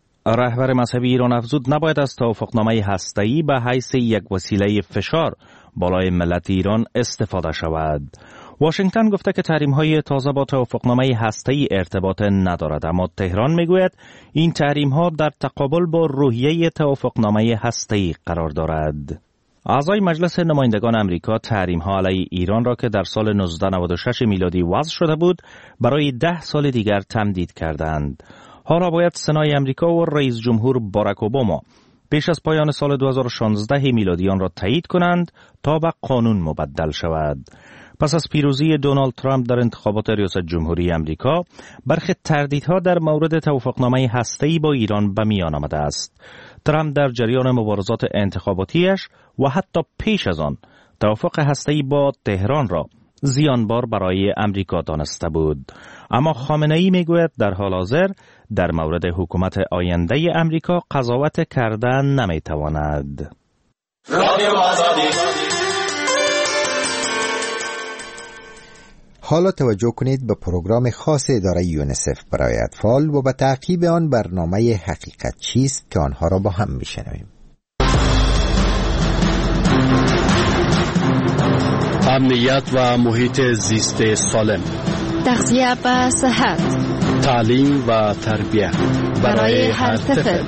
رهبر مذهبی ایران افزود نباید از توافقنامه هسته‌ای به حیث یک وسیله فشار بالای ملت ایران استفاده شود. واشنگتن گفته که تحریم‌های تازه با توافقنامه هسته‌ای ارتباط ندارد، اما تهران میگوید این تحریم‌ها در تقابل با روحیه توافقنامه هسته‌ای قرار دارد. اعضای مجلس نمایندگان امریکا تحریم‌ها علیه ایران را که در سال نوزده نود و شش میلادی وضع شده بود برای ده سال دیگر تمدید کردند. حالا باید سنای امریکا و رئیس جمهور باراک اوباما پیش از پایان سال دو هزار و شانزده میلادی آن را تایید کنند تا به قانون مبدل شود. پس از پیروزی دونالد ترامپ در انتخابات ریاست جمهوری امریکا، برخی تردیدها در مورد توافقنامه هسته‌ای با ایران به میان آمده است. ترامپ در جریان مبارزات انتخاباتیش و حتی پیش از آن توافق هسته‌ای با تهران را زیانبار برای امریکا دانسته بود. اما خامنه‌ای میگوید در حال حاضر در مورد حکومت آینده امریکا قضاوت کردن نمیتواند. حالا توجه کنید به پروگرام خاص اداره یونیسف برای اطفال و به تعقیب آن برنامه حقیقت چیست که آنها را با هم میشنویم. امنیت و محیط زیست سالم، تغذیه و صحت، تعلیم و تربیت برای هر طفل.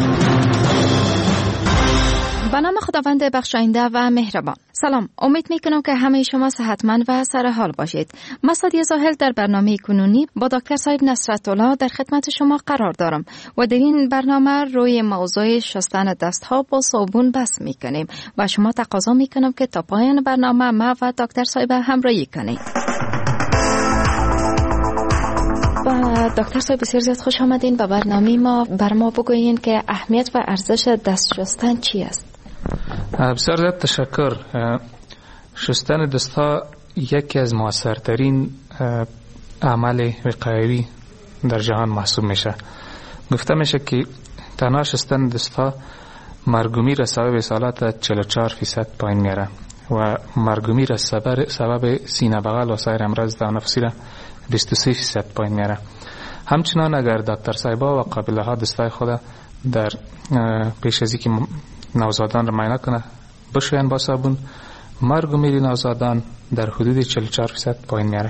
به نام خداوند بخشاینده و مهربان. سلام، امید میکنم که همه شما صحتمند و سر حال باشید. من سادیه زاهل در برنامه کنونی با دکتر صاحب نصرت الله در خدمت شما قرار دارم و در این برنامه روی موضوع شستن دستها با صابون بحث میکنیم و شما تقاضا میکنم که تا پایان برنامه ما و دکتر صاحب همراهی کنید. با دکتر صاحب بسیار زیاد خوش آمدین به برنامه ما. بر ما بگویین که اهمیت و ارزش دست شستن چی است؟ بسیار زیاد تشکر. شستن دستها یکی از موثرترین اعمال وقایوی در جهان محسوب میشه. گفته میشه که تنها شستن دستها مرگومی را سبب اصالت چهل و چهار فیصد پایین میاره و مرگومی را سبب سبب سینه بغل و سایر امراض تنفسی را بیست و سه فیصد پایین میاره. همچنان اگر دکتر صاحبا و قابله ها دستای خود در پیش از اینکه نوزادان را معاینه کنه بشوین با صابون، مرگ و میر نوزادان در حدود چهل و چهار فیصد پایین میاره.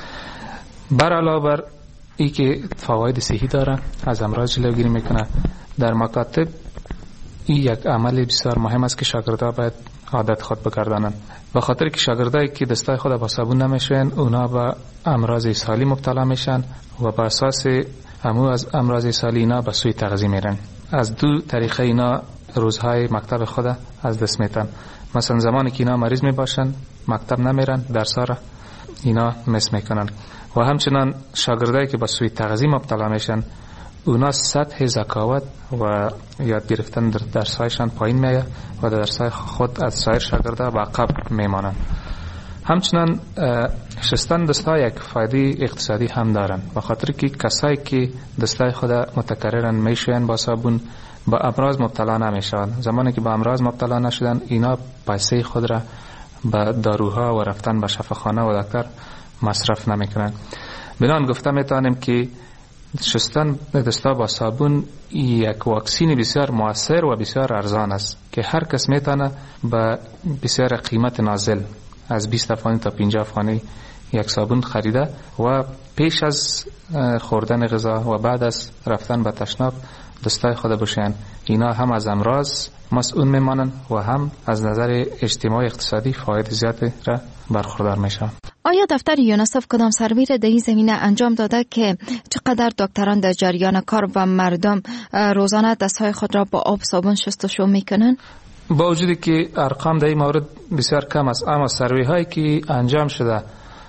بر علاوه بر ای که فواید صحی داره، از امراض جلوگیری میکنه. در مکاتب این یک عمل بسیار مهم است که شاگردها باید عادت خود بگردانند. به خاطر که شاگردایی که دستای خود با صابون نمیشوین اونا به امراض اسهالی مبتلا میشن و به اساس همو از امراض اسهالی اینا به سوی تغذیه میرن. از دو طریقه اینا روزهای مکتب خود از دست میتن. مثلا زمانی که اینا مریض میباشن مکتب نمیرن، درسا را اینا مس میکنن. و همچنان شاگردایی که به سوی تغذیه مبتلا میشن اونا سطح ذکاوت و یاد گرفتن در درسایشان پایین میاد و در درسای خود از سایر شاگردا به عقب میمانند. همچنان شستن دستها یک فایده اقتصادی هم دارن، به خاطر که کسایی که دستای خود متکررن میشوین با صابون با امراض مبتلا نمیشن. زمانی که با امراض مبتلا نشدن اینا پیسه خود را به داروها و رفتن به شفاخانه و دکتر مصرف نمیکنن. بنان گفته میتونیم که شستن دستا با صابون یک واکسین بسیار مؤثر و بسیار ارزان است که هر کس میتونه با بسیار قیمت نازل از بیست افغانی تا پنجاه افغانی یک صابون خریده و پیش از خوردن غذا و بعد از رفتن به تشناب دستای خود بشین. اینا هم از امراض مسئول میمانند و هم از نظر اجتماعی اقتصادی فواید زیادی را برخوردار میشن. آیا دفتر یونیسف کدام سروی در این زمینه انجام داده که چقدر دکتران در جریان کار و مردم روزانه دستهای خود را با آب صابون شستشو میکنن؟ با وجودی که ارقام در این مورد بسیار کم است، اما سروی هایی که انجام شده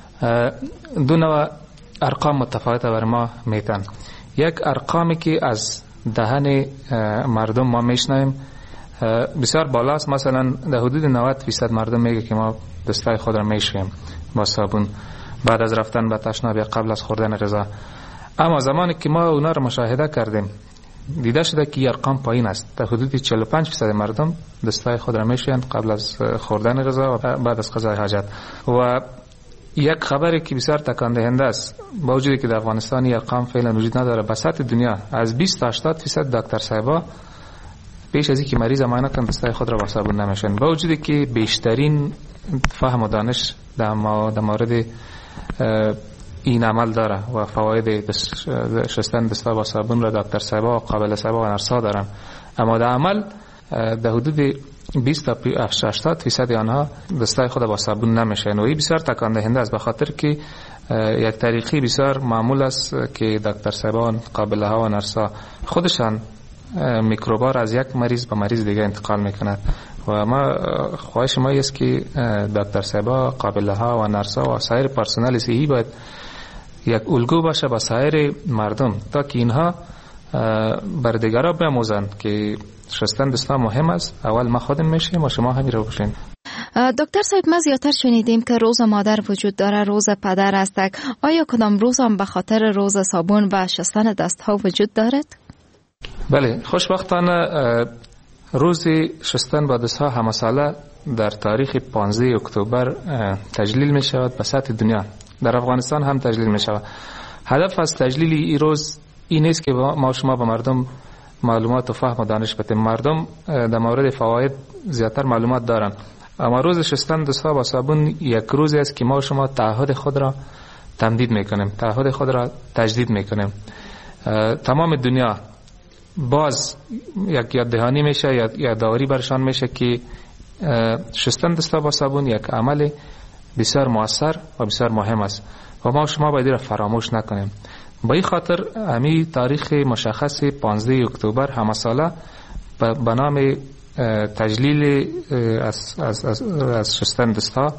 دو نوع ارقام متفاوته بر ما میتن. یک ارقامی که از دهن مردم ما میشنویم بسیار بالاست. مثلا در حدود نود فیصد مردم میگه که ما دستای خود را میشویم با صابون بعد از رفتن به تشناب یا قبل از خوردن غذا. اما زمانی که ما اونا را مشاهده کردیم دیده شده که ارقام پایین است. در حدود چهل و پنج فیصد مردم دستای خود را میشوین قبل از خوردن غذا و بعد از قضای حاجت. و یک خبری که بسیار تکان دهنده است، با وجودی که در افغانستان ارقام فعلا وجود نداره، به سطح دنیا از بیست تا هشتاد فیصد دکتر صاحبا پیش از اینکه مریض معاینه کنند دستای خود را با صابون نمیشن. با وجودی که بیشترین فهم و دانش در مورد این عمل داره و فواید شستن دستا با صابون را دکتر صاحبا و قابل صاحبا و نرسا دارن، اما در عمل در حدود بیست تا هشتاد فیصد آنها دستای خود با صابون نمیشن و این بسیار تکان دهنده است، به خاطر که یک طریقی بسیار معمول است که دکتر صاحبان قابل ها و نرسا خودشان میکروبار از یک مریض به مریض دیگه انتقال میکند و ما خواهش ما است که دکتر صاحبا قابل ها و نرسا و سایر پرسنل صحی باید یک الگو باشه با سایر مردم تا که اینها بر دیگران بیاموزند که شستن دستا مهم است. اول ما خودم میشیم و شما همین رو بشین. دکتر صاحب، ما زیادتر شنیدیم که روز مادر وجود داره، روز پدر است. آیا کدام روز هم به خاطر روز صابون و شستن دست ها وجود دارد؟ بله، خوشبختانه روز شستن با دست ها همه ساله در تاریخ پانزده اکتبر تجلیل می شود به سطح دنیا. در افغانستان هم تجلیل می شود. هدف از تجلیل این روز این نیست که ما شما به مردم معلومات و فهم و دانش بدیم. مردم در مورد فواید زیادتر معلومات دارن، اما روز شستن دست‌ها با صابون یک روزی است که ما شما تعهد خود را تمدید میکنیم، تعهد خود را تجدید میکنیم. تمام دنیا باز یک یاد دهانی میشه یا یادآوری برشان میشه که شستن دست‌ها با صابون یک عمل بسیار مؤثر و بسیار مهم است و ما شما باید را فراموش نکنیم. با این خاطر همی تاریخ مشخص پانزده اکتبر همه ساله به نام تجلیل از, از, از, از شستن دست‌ها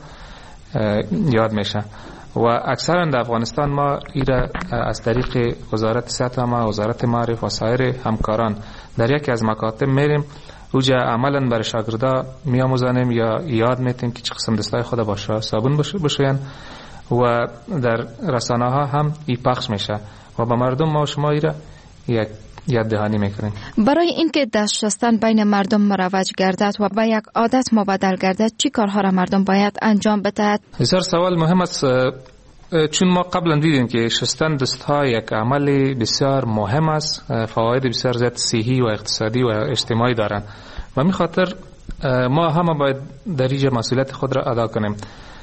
یاد میشه و اکثرا در افغانستان ما ایره از طریق وزارت صحت ما، وزارت معارف و سایر همکاران در یکی از مکاتب میریم، اوجا عملا برای شاگردا میاموزانیم یا یاد میتیم که چه قسم دستای خود با صابون بشوین و در رسانه ها هم ای پخش میشه و با مردم ما شما ایره یک یاد دهانی میکنیم. برای اینکه دست شستن بین مردم مروج گردد و به یک عادت مبدل گردد، چی کارها را مردم باید انجام بدهد؟ بسیار سوال مهم است، چون ما قبلا دیدیم که شستن دست‌ها یک عمل بسیار مهم است، فواید بسیار زیاد صحی و اقتصادی و اجتماعی دارند و می خاطر ما همه باید در اینجا مسئولیت خود را ادا کنیم،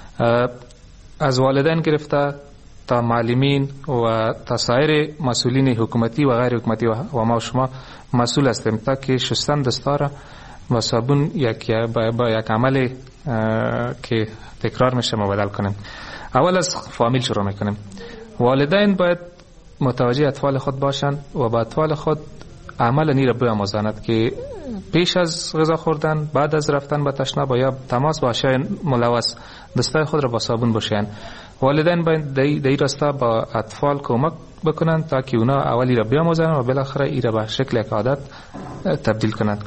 از والدین گرفته تا معلمین و تا سایر مسئولین حکومتی و غیر حکومتی و ما شما مسئول هستیم تا که شستن دست‌ها را با صابون یک با یک عمل که تکرار میشه مبدل کنیم. اول از فامیل شروع میکنیم. والدین باید متوجه اطفال خود باشند و با اطفال خود عمل نی را بیاموزند که پیش از غذا خوردن، بعد از رفتن به تشناب یا تماس با اشیاء ملوث دستای خود را با صابون بشویند. والدین باید در این راستا با اطفال کمک بکنند تا که اونا اولی را بیاموزند و بالاخره ای را به شکل یک عادت تبدیل کنند.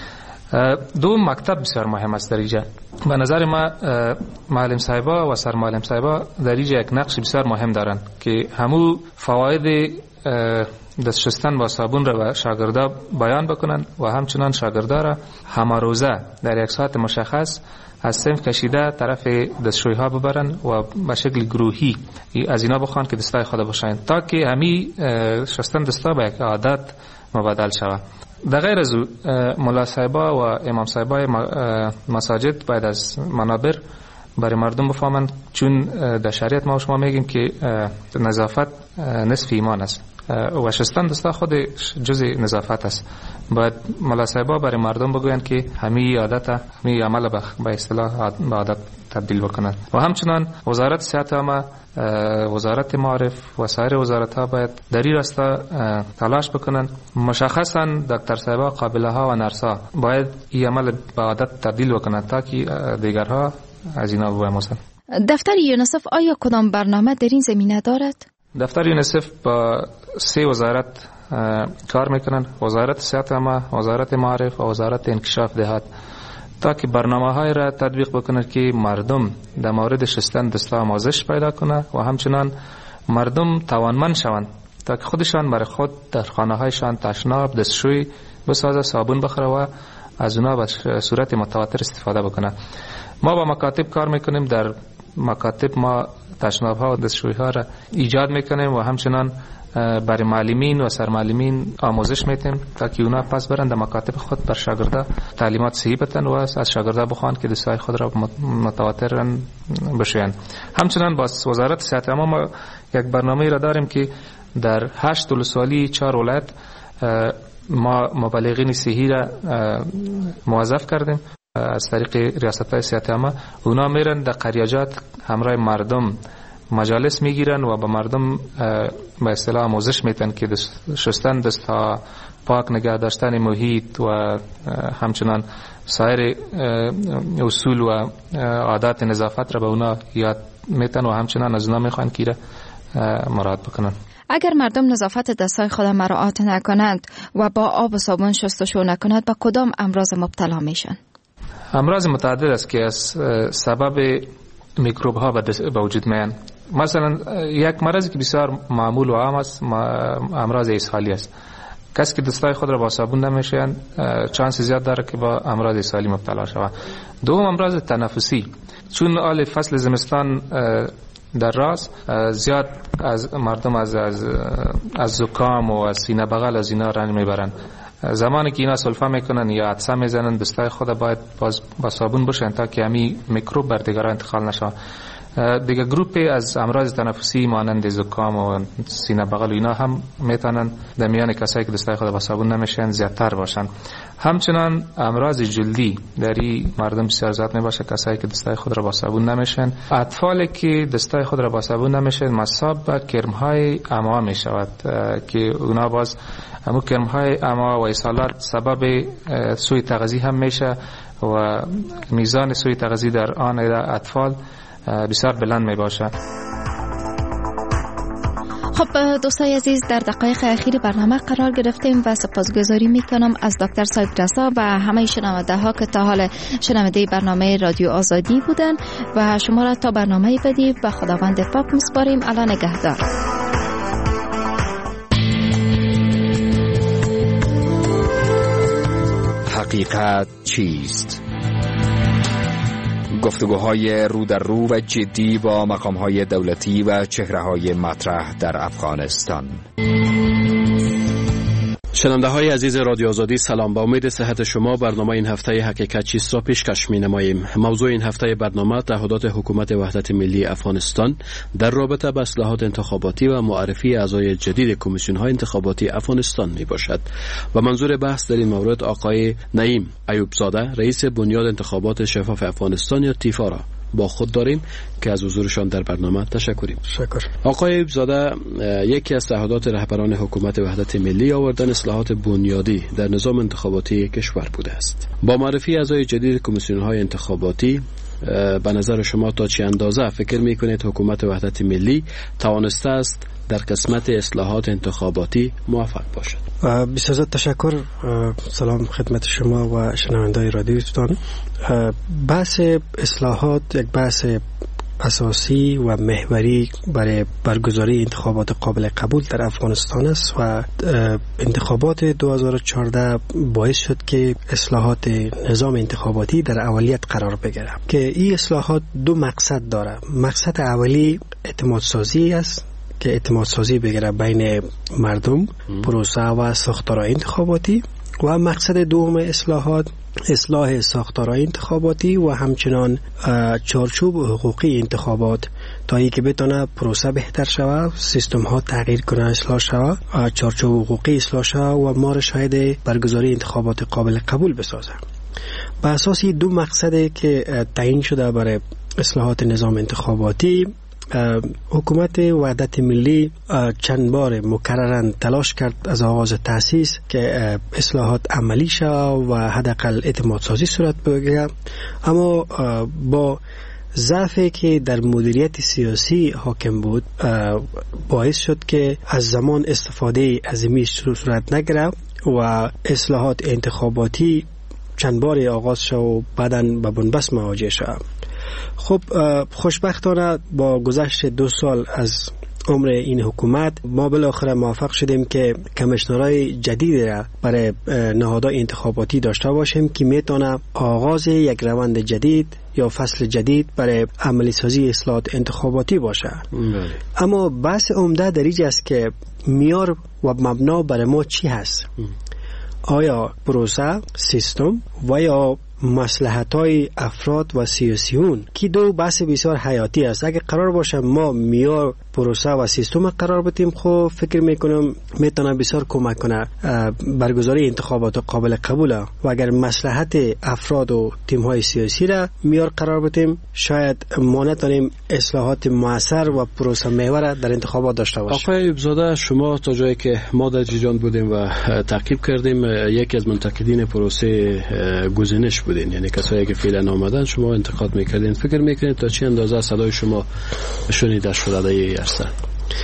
دو مکتب بسیار مهم است در اینجا. به نظر ما معلم صاحبا و سر معلم صاحبا در اینجا یک نقش بسیار مهم دارند که همو فواید دست شستن با صابون را به شاگردا بیان بکنند و همچنان شاگردا را همه روزه در یک ساعت مشخص از صنف کشیده طرف دستشویی ها ببرن و به شکل گروهی از اینا بخوان که دستای خود باشن تا که همی شستن دستا به یک عادت مبدل شود. در غیر از او ملا صاحبا و امام صاحبای مساجد باید از منابر برای مردم بفهمند، چون در شریعت ما شما میگیم که نظافت نصف ایمان است و شستن دستا خود جزء نظافت است. باید ملا صاحبا برای مردم بگویند که همین عادت همین عمل به اصطلاح به عادت تبدیل بکنند و همچنان وزارت صحت ما، وزارت معارف و سایر وزارت ها باید در این راستا تلاش بکنند. مشخصا دکتر صاحبا، قابله ها و نرس ها باید این عمل به عادت تبدیل بکنند تا که دیگرها از اینا بیاموزند. دفتر یونیسف آیا کدام برنامه در این زمینه دارد؟ دفتر یونیسف با سه وزارت کار میکنن، وزارت صحت ما، وزارت معارف و وزارت انکشاف دهات، تا که برنامه های را تطبیق بکنند که مردم در مورد شستن دستا آموزش پیدا کنه و همچنان مردم توانمند شوند تا که خودشان برای خود در خانه هایشان تشناب، دستشوی بسازه، صابون بخره و از اونا به صورت متواتر استفاده بکنه. ما با مکاتب کار میکنیم، در مکاتب ما تشناب ها و دستشویی ها را ایجاد میکنیم و همچنان برای معلمین و سرمعلمین آموزش میتیم تا که اونا پس برن در مکاتب خود بر شاگردا تعلیمات صحیح بدن و از شاگردا بخوان که دستای خود را متواتر بشویند. همچنان با وزارت صحت ما, ما یک برنامه را داریم که در هشت ولسوالی چهار ولایت ما مبلغین صحی را موظف کردیم از طریق ریاست‌های صحت ما. اونا میرن در قریاجات همراه مردم مجالس میگیرن و با مردم به اصطلاح آموزش میتن که شستن دستها، پاک نگه داشتن محیط و همچنان سایر اصول و عادات نظافت را به اونا یاد میتن و همچنان از اونا میخوان که را مراعات بکنن. اگر مردم نظافت دستای خود مراعات نکنند و با آب و صابون شستشو نکنند، با کدام امراض مبتلا میشن؟ امراض متعدد است که از سبب میکروب ها به وجود میان. مثلا یک مرضی که بسیار معمول و عام است امراض اسهالی است. کسی که دستای خود را با صابون نمیشویند چانس زیاد داره که با امراض اسهالی مبتلا شود. دوم امراض تنفسی، چون آل فصل زمستان در راست زیاد از مردم از از از زکام و از سینه بغل از اینا رنج میبرن. زمانی که اینا سلفه میکنن یا عطسه میزنن دستای خود باید باز با صابون بشن تا که همین میکروب بر دیگران انتقال نشه. دیگه گروپی از امراض تنفسی مانند زکام و سینه بغل و اینا هم میتونن در میان کسایی که دستای خود با صابون نمیشن زیادتر باشن. همچنان امراض جلدی در این مردم بسیار زیاد میباشه، کسایی که دستای خود را با صابون نمیشن. اطفالی که دستای خود را با صابون نمیشن مصاب به کرمهای اما میشود که اونا باز همون کرمهای اما و اسهالات سبب سوء تغذیه هم میشه و میزان سوء تغذیه در آن اطفال بسیار بلند می باشه. خب دوستای عزیز، در دقایق اخیر برنامه قرار گرفتیم و سپاسگزاری میکنم از دکتر سید رضا و همه شنونده ها که تا حال شنونده برنامه رادیو آزادی بودن و شما را تا برنامه بعدی به خداوند پاک میسپاریم. الا نگهدار. حقیقت چیست؟ گفتگوهای رو در رو و جدی با مقامهای دولتی و چهره‌های مطرح در افغانستان. شنونده های عزیز رادیو آزادی، سلام. با امید صحت شما برنامه این هفته حقیقت چیست را پیشکش می نماییم. موضوع این هفته برنامه تعهدات حکومت وحدت ملی افغانستان در رابطه با اصلاحات انتخاباتی و معرفی اعضای جدید کمیسیون های انتخاباتی افغانستان می باشد و منظور بحث در این مورد آقای نعیم ایوب زاده، رئیس بنیاد انتخابات شفاف افغانستان یا تیفا را با خود داریم که از حضورشان در برنامه تشکریم. تشکر. آقای ایوب زاده، یکی از تعهدات رهبران حکومت وحدت ملی آوردن اصلاحات بنیادی در نظام انتخاباتی کشور بوده است. با معرفی اعضای جدید کمیسیون‌های انتخاباتی، به نظر شما تا چه اندازه فکر می‌کنید حکومت وحدت ملی توانسته است در قسمت اصلاحات انتخاباتی موفق باشد؟ بسیار تشکر. سلام خدمت شما و شنوندگان رادیوتان. بحث اصلاحات یک بحث اساسی و محوری برای برگزاری انتخابات قابل قبول در افغانستان است و انتخابات دو هزار و چهارده باعث شد که اصلاحات نظام انتخاباتی در اولیت قرار بگیرد که این اصلاحات دو مقصد داره. مقصد اولی اعتماد سازی است که اعتماد سازی بگیره بین مردم، پروسه و ساختارهای انتخاباتی، و مقصد دوم اصلاحات اصلاح ساختارهای انتخاباتی و همچنان چارچوب حقوقی انتخابات تا ای که بتونه پروسه بهتر شود، سیستم ها تغییر کنه، اصلاح شود، چارچوب حقوقی اصلاح شود و ما را شاهد برگزاری انتخابات قابل قبول بسازه. به اساس دو مقصد که تعیین شده برای اصلاحات نظام انتخاباتی، حکومت وحدت ملی چند بار مکررن تلاش کرد از آغاز تأسیس که اصلاحات عملی شود و حداقل اعتماد سازی صورت بگیرد، اما با ضعفی که در مدیریت سیاسی حاکم بود باعث شد که از زمان استفاده از این صورت نگیرد و اصلاحات انتخاباتی چند بار آغاز شد و بعداً به بنبست مواجه شد. خب خوشبختانه با گذشت دو سال از عمر این حکومت ما بالاخره موفق شدیم که کمیشنرهای جدید را برای نهادهای انتخاباتی داشته باشیم که میتونه آغاز یک روند جدید یا فصل جدید برای عملی سازی اصلاحات انتخاباتی باشه. بله. اما بحث عمده در اینجا است که معیار و مبنا برای ما چی هست؟ ام. آیا پروسه، سیستم و یا مصلحت‌های افراد و سیاسیون که دو بحث بسیار حیاتی است. اگه قرار باشه ما معیار پروسه و سیستم قرار بدیم، خب فکر میکنم میتونه بسیار کمک کنه برگزاری انتخابات قابل قبوله، و اگر مصلحت افراد و تیم‌های سیاسی را معیار قرار بدیم شاید ما نتونیم اصلاحات موثر و پروسه محور در انتخابات داشته باشیم. آقای ایوب زاده، شما تا جایی که ما در جریان بودیم و تعقیب کردیم یکی از منتقدین پروسه گزینش بودین، یعنی کسایی که فعلا آمدن شما انتقاد میکردین. فکر میکنید تا چه اندازه صدای شما شنیده شده در این عرصه؟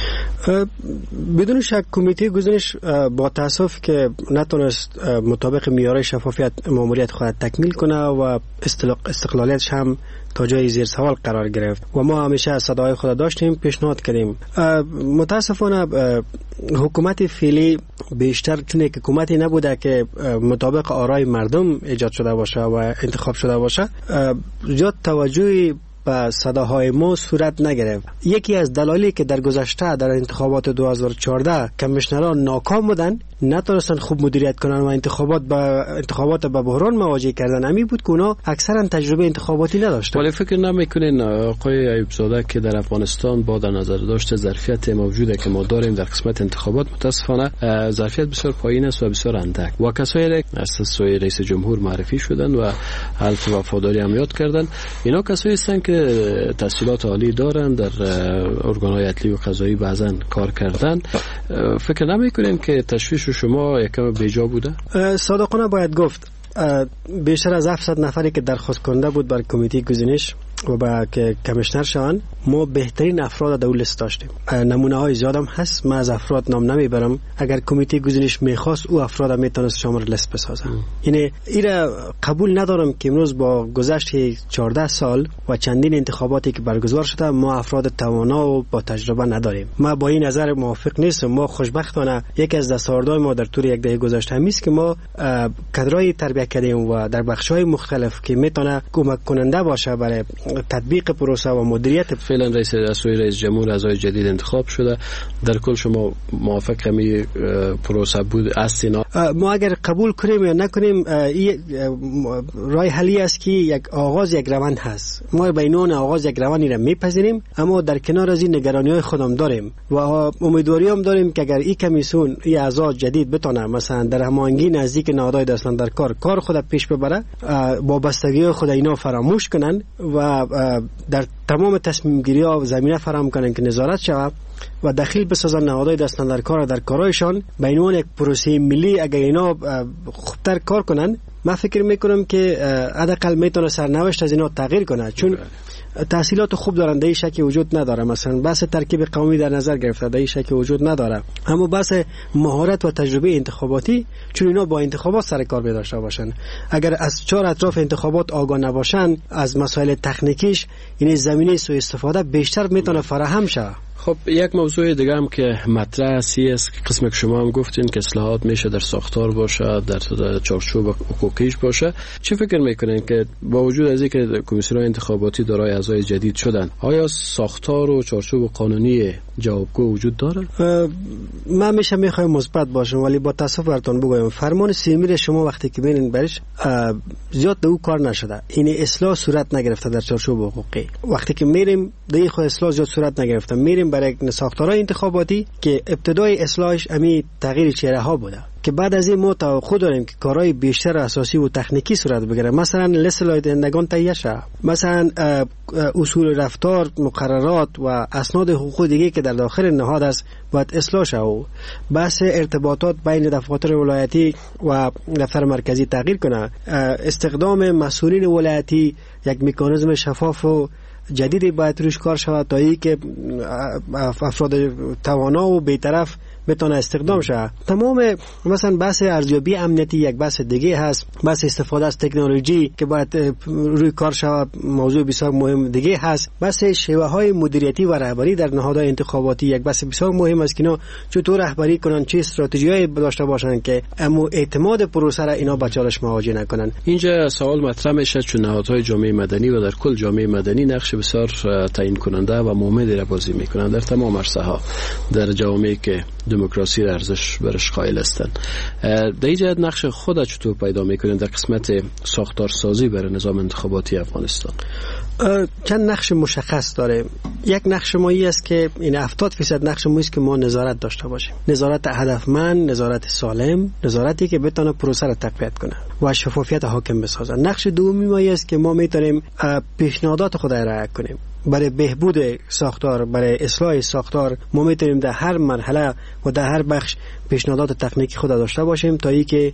بدون شک کمیته گزینش با تاسف که نتونست مطابق معیار شفافیت ماموریت خود تکمیل کنه و استقلالیتش هم تا جای زیر سوال قرار گرفت و ما همیشه صدای خود داشتیم، پیشنهاد کردیم. متاسفانه حکومت فعلی بیشتر چون یک حکومتی نبوده که مطابق آرای مردم ایجاد شده باشه و انتخاب شده باشه، زیاد توجهی به صداهای ما صورت نگرفت. یکی از دلایلی که در گذشته در انتخابات دو هزار و چهارده کمیشنران ناکام بودن، نتونستن خوب مدیریت کنن و انتخابات با انتخابات با بحران مواجه کردن، امی بود که اونا اکثرا تجربه انتخاباتی نداشتن. ولی فکر نمیکنین آقای ایوب زاده که در افغانستان با در نظر داشته ظرفیت موجوده که ما داریم در قسمت انتخابات متاسفانه ظرفیت بسیار پایین است و بسیار اندک و کسایی از سوی رئیس جمهور معرفی شدن و حلف وفاداری هم یاد کردن، اینا کسایی هستند که تحصیلات عالی دارن، در ارگان‌های عدلی و قضایی بعضا کار کردن. فکر نمی‌کنین که تشویش شما یکم بیجا بوده؟ صادقانه باید گفت بیشتر از هفتصد نفری که درخواست کننده بود بر کمیته گزینش و با که کمیشنر شوند، ما بهترین افراد در لیست داشتیم. نمونه های زیادم هست، من از افراد نام نمیبرم. اگر کمیته گزینش میخواست او افراد میتونست شامل لیست بسازه. یعنی ایره قبول ندارم که امروز با گذشت چهارده سال و چندین انتخاباتی که برگزار شده ما افراد توانا و با تجربه نداریم. ما با این نظر موافق نیستم. ما خوشبختانه یکی از دستاوردهای ما در طول یک دهه گذشته همین است که ما کادرای تربیت کردیم و در بخش‌های مختلف که میتونه کمک کننده باشه برای تطبیق پروسه و مدیریت. فعلا رئیس اسوی رئیس جمهور اعضای جدید انتخاب شده، در کل شما موافق می پروسه بود استینا؟ ما اگر قبول کنیم یا نکنیم رای حلی است که یک آغاز یک روند هست. ما بینون آغاز یک روندی را میپذیریم، اما در کنار از این نگرانی‌های خودم داریم و امیدواری هم داریم که اگر این کمیسیون این اعضا جدید بتونه مثلا در هماهنگی نزدیک نهادهای دستاندر کار کار خود پیش ببره، با بستگی خود اینا فراموش کنن و در تمام تصمیم گیری ها زمینه فراهم کنن که نظارت شود و دخیل بسازن نهادهای دستاندر کار در کارایشان به عنوان یک پروسه ملی. اگر اینا خوبتر کار کنن، من فکر میکنم که حداقل میتونه سرنوشت از اینا تغییر کنه، چون تحصیلات خوب دارن، در این شکی وجود نداره. مثلا بحث ترکیب قومی در نظر گرفته، در این شکی وجود نداره. اما بحث مهارت و تجربه انتخاباتی، چون اینا با انتخابات سر کار داشته باشن، اگر از چهار اطراف انتخابات آگاه نباشن از مسائل تکنیکیش، این زمینه سوء استفاده بیشتر میتونه فراهم شه. خب یک موضوع دیگه هم که مطرح است که قسم که شما هم گفتین که اصلاحات میشه در ساختار باشه، در چارچوب حقوقیش باشه، چی فکر میکنین که با وجود از اینکه کمیسیون انتخاباتی دارای اعضای جدید شدن، آیا ساختار و چارچوب قانونی جوابگو وجود داره؟ من میشه میخوایم مثبت باشم، ولی با تاسف براتون بگم فرمان سی امیر شما وقتی که ببینین برش زیاد دو کار نشده، این اصلاح صورت نگرفته در چارچوب حقوقی. وقتی که میریم دیگه خود اصلاح زیاد صورت نگرفته، میریم برای ساختارهای انتخاباتی که ابتدای اصلاحش امی تغییر چهره ها بوده که بعد از این ما توقع داریم که کارهای بیشتر اساسی و تکنیکی صورت بگیره. مثلا لیست دهندگان تهیه شه، مثلا اصول رفتار، مقررات و اسناد حقوقی دیگه که در داخل نهاد است باید اصلاح شه و بحث ارتباطات بین دفاتر ولایتی و دفتر مرکزی تغییر کنه، استخدام مسئولین ولایتی یک مکانیزم شفاف و جدیدی باید روش کار شود تا ای که افراد توانا و بی‌طرف بتونه استخدام شه. تمام مثلا بحث ارزیابی امنیتی یک بحث دیگه هست، بحث استفاده از تکنولوژی که باید روی کار شود موضوع بسیار مهم دیگه هست، بحث شیوه های مدیریتی و رهبری در نهادهای انتخاباتی یک بحث بسیار مهم است که اینا چطور رهبری کنن، چه استراتژیایی داشته باشن که اما اعتماد پروسه را اینا با چالش مواجه نکنن. اینجا سوال مطرح میشه چون نهادهای جامعه مدنی و در کل جامعه مدنی نقش بسیار تعیین کننده و مهمی را بازی میکنن در تمام عرصه ها در جامعه که دموکراسی را ارزش برش قائل هستند. در این جهت نقش خود چطور پیدا میکنند در قسمت ساختارسازی برای نظام انتخاباتی افغانستان؟ چند نقش مشخص داره. یک نقش مایی است که این هفتاد درصد نقش مایی است که ما نظارت داشته باشیم، نظارت هدفمند، نظارت سالم، نظارتی که بتونه پروسه را تقویت کنه و شفافیت حاکم بسازه. نقش دومی مایی است که ما میتونیم پیشنهادات خود را رعایت کنیم برای بهبود ساختار، برای اصلاح ساختار. ما میتونیم در هر مرحله و در هر بخش پیشنهادات تکنیکی خود داشته باشیم تا اینکه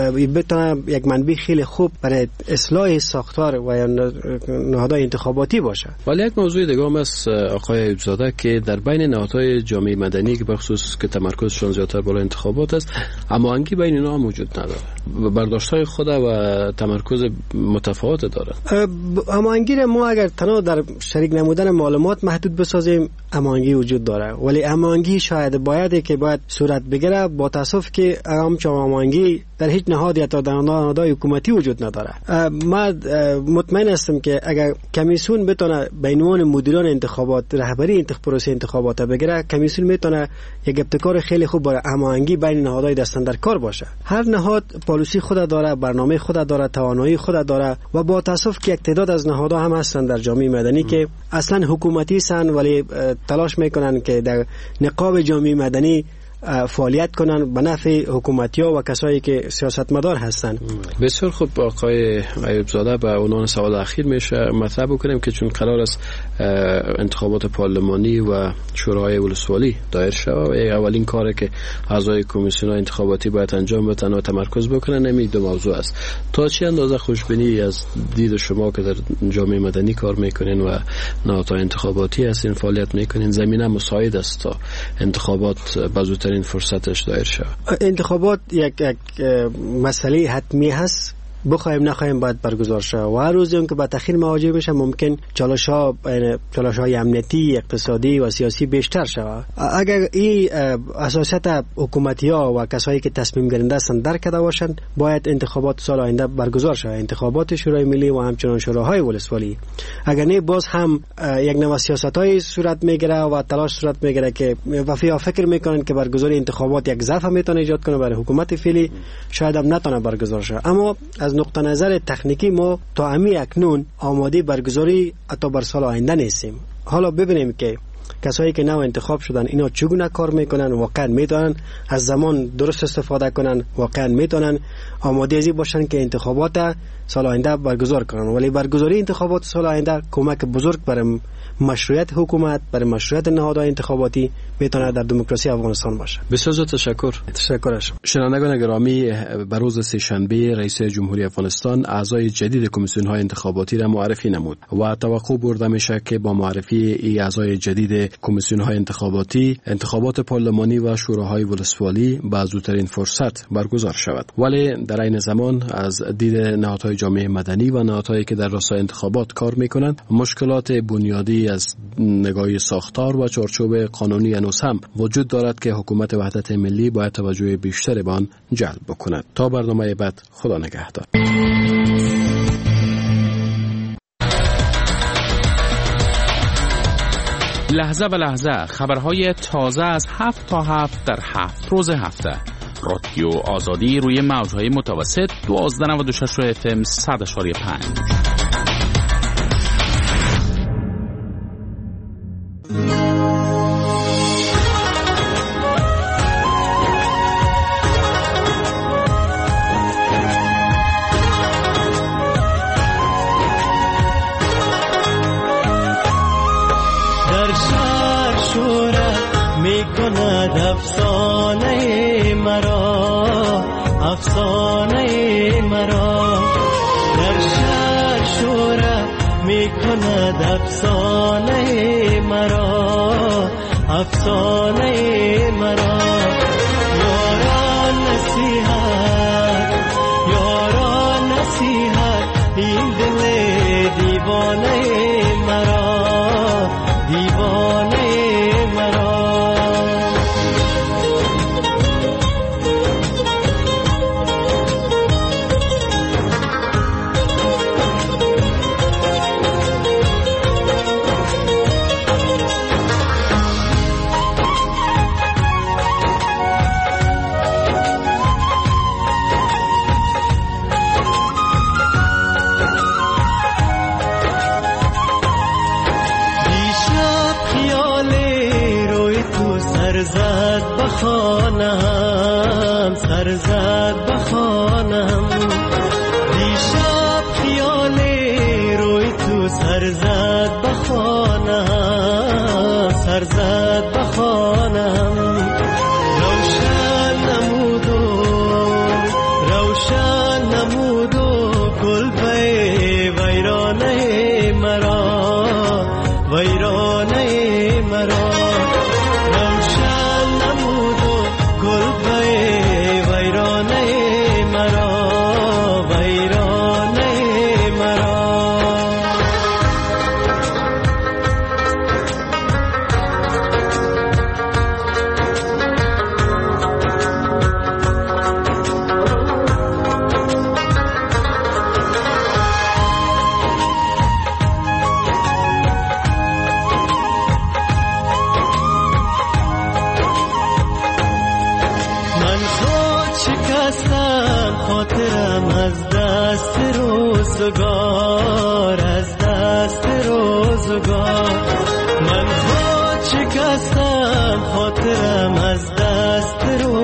بتونه یک منبع خیلی خوب برای اصلاح ساختار و یا نهادهای انتخاباتی باشه. ولی یک موضوع دیگه هم است آقای ایوب زاده که در بین نهادهای جامعه مدنی که بخصوص که تمرکزشون زیادتر بالا انتخابات است، هماهنگی بین اینا هم وجود نداره. برداشت‌های خود و تمرکز متفاوت داره. هماهنگی ما اگر تنها در شریک نمودن معلومات محدود بسازیم، هماهنگی وجود داره، ولی هماهنگی شاید باید که باید صورت بگیره. با تاسف که همچنان هماهنگی در هیچ نهاد یا در نهادهای حکومتی وجود نداره. من مطمئن هستم که اگر کمیسیون بتونه بینوان مدیران انتخابات رهبری انتخاب پروسه انتخابات بگیره، کمیسیون میتونه یک ابتکار خیلی خوب برای هماهنگی بین نهادهای دستن در کار باشه. هر نهاد پالیسی خود داره، برنامه خود داره، توانایی خود داره و با تاسف که یک تعداد از نهادها هم هستن در جامعه مدنی که اصلا حکومتی سن ولی تلاش میکنن که در نقاب جامعه مدنی فعالیت کنن به نفع حکومتی‌ها و کسایی که سیاستمدار هستن. بسیار خوب آقای ایوب زاده، به عنوان سوال اخیر میشه مطرح بکنیم که چون قرار است انتخابات پارلمانی و شورای ولسوالی دایر شود، اولین کاری که اعضای کمیسیون انتخاباتی باید انجام بدن و تمرکز بکنن همین دو موضوع است. تا چه اندازه خوشبینی از دید شما که در جامعه مدنی کار میکنین و نهادهای انتخاباتی هستین فعالیت میکنین زمینه مساعد است تا انتخابات بزودتر این فرصتش دایر شود؟ انتخابات یک یک مسئله حتمی هست، بخوایم نخوایم باید برگزار شود و هر روزی که با تأخیر مواجه بشه ممکن چالش‌ها چالش‌های امنیتی، اقتصادی و سیاسی بیشتر شود. اگر این اساسیت حکومتی‌ها و کسایی که تصمیم گیرنده هستند درک کرده باشند، باید انتخابات سال آینده برگزار شود، انتخابات شورای ملی و همچنین شوراهای ولسوالی. اگر نه باز هم یک نوع سیاست‌های صورت میگیره و تلاش صورت میگیره که وفیا فکر میکنن که برگزاری انتخابات یک ضعف میتونه ایجاد کنه برای حکومت فعلی، شاید هم نتونه برگزار شه. اما از نقطه نظر تکنیکی ما تا امی اکنون آماده برگزاری حتی بر سال آینده نیستیم. حالا ببینیم که کسایی که نو انتخاب شدن اینا چگونه کار میکنن، واقعا میتونن از زمان درست استفاده کنن، واقعا میتونن آماده ازی باشن که انتخابات سال آینده برگزار کنن. ولی برگزاری انتخابات سال آینده کمک بزرگ برای مشروعیت حکومت، برای مشروعیت نهادهای انتخاباتی میتونه در دموکراسی افغانستان باشه. بسیار تشکر. تشکرش. شنوندگان گرامی، بر روز سه‌شنبه رئیس جمهوری افغانستان اعضای جدید کمیسیون های انتخاباتی را معرفی نمود و توقع برده میشه که با معرفی این اعضای جدید کمیسیون های انتخاباتی انتخابات پارلمانی و شوراهای ولسوالی به زودترین فرصت برگزار شود. ولی در این زمان از دید نهادهای جامعه مدنی و نهادهایی که در راستای انتخابات کار میکنند مشکلات بنیادی از نگاه ساختار و چارچوب قانونی هنوز هم وجود دارد که حکومت وحدت ملی باید توجه بیشتری به آن جلب بکند. تا برنامه بعد، خدا نگهدار. لحظه به لحظه خبرهای تازه از هفت تا هفت در هفت روز هفته. رادیو آزادی روی موجهای متوسط دوازده نود و شش اف ام صد اشاری پنج. افسانه مرا افسانه مرا در شهر شوره می کند افسانه مرا افسانه مرا یاران نصیحت یاران نصیحت این دل دیوانه مرا دیوانه مرا خانم سرزد بخانم دیشب خیال روی تو سرزد بخانم سرزد بخانم روزگار از دست روزگار من خود شکستم خاطرم از دست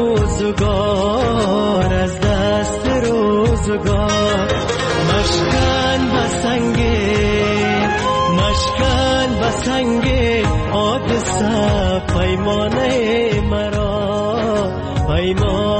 روزگار از دست روزگار مشکن بسنگه مشکن بسنگه حادثه پیمانه مرا پیمانه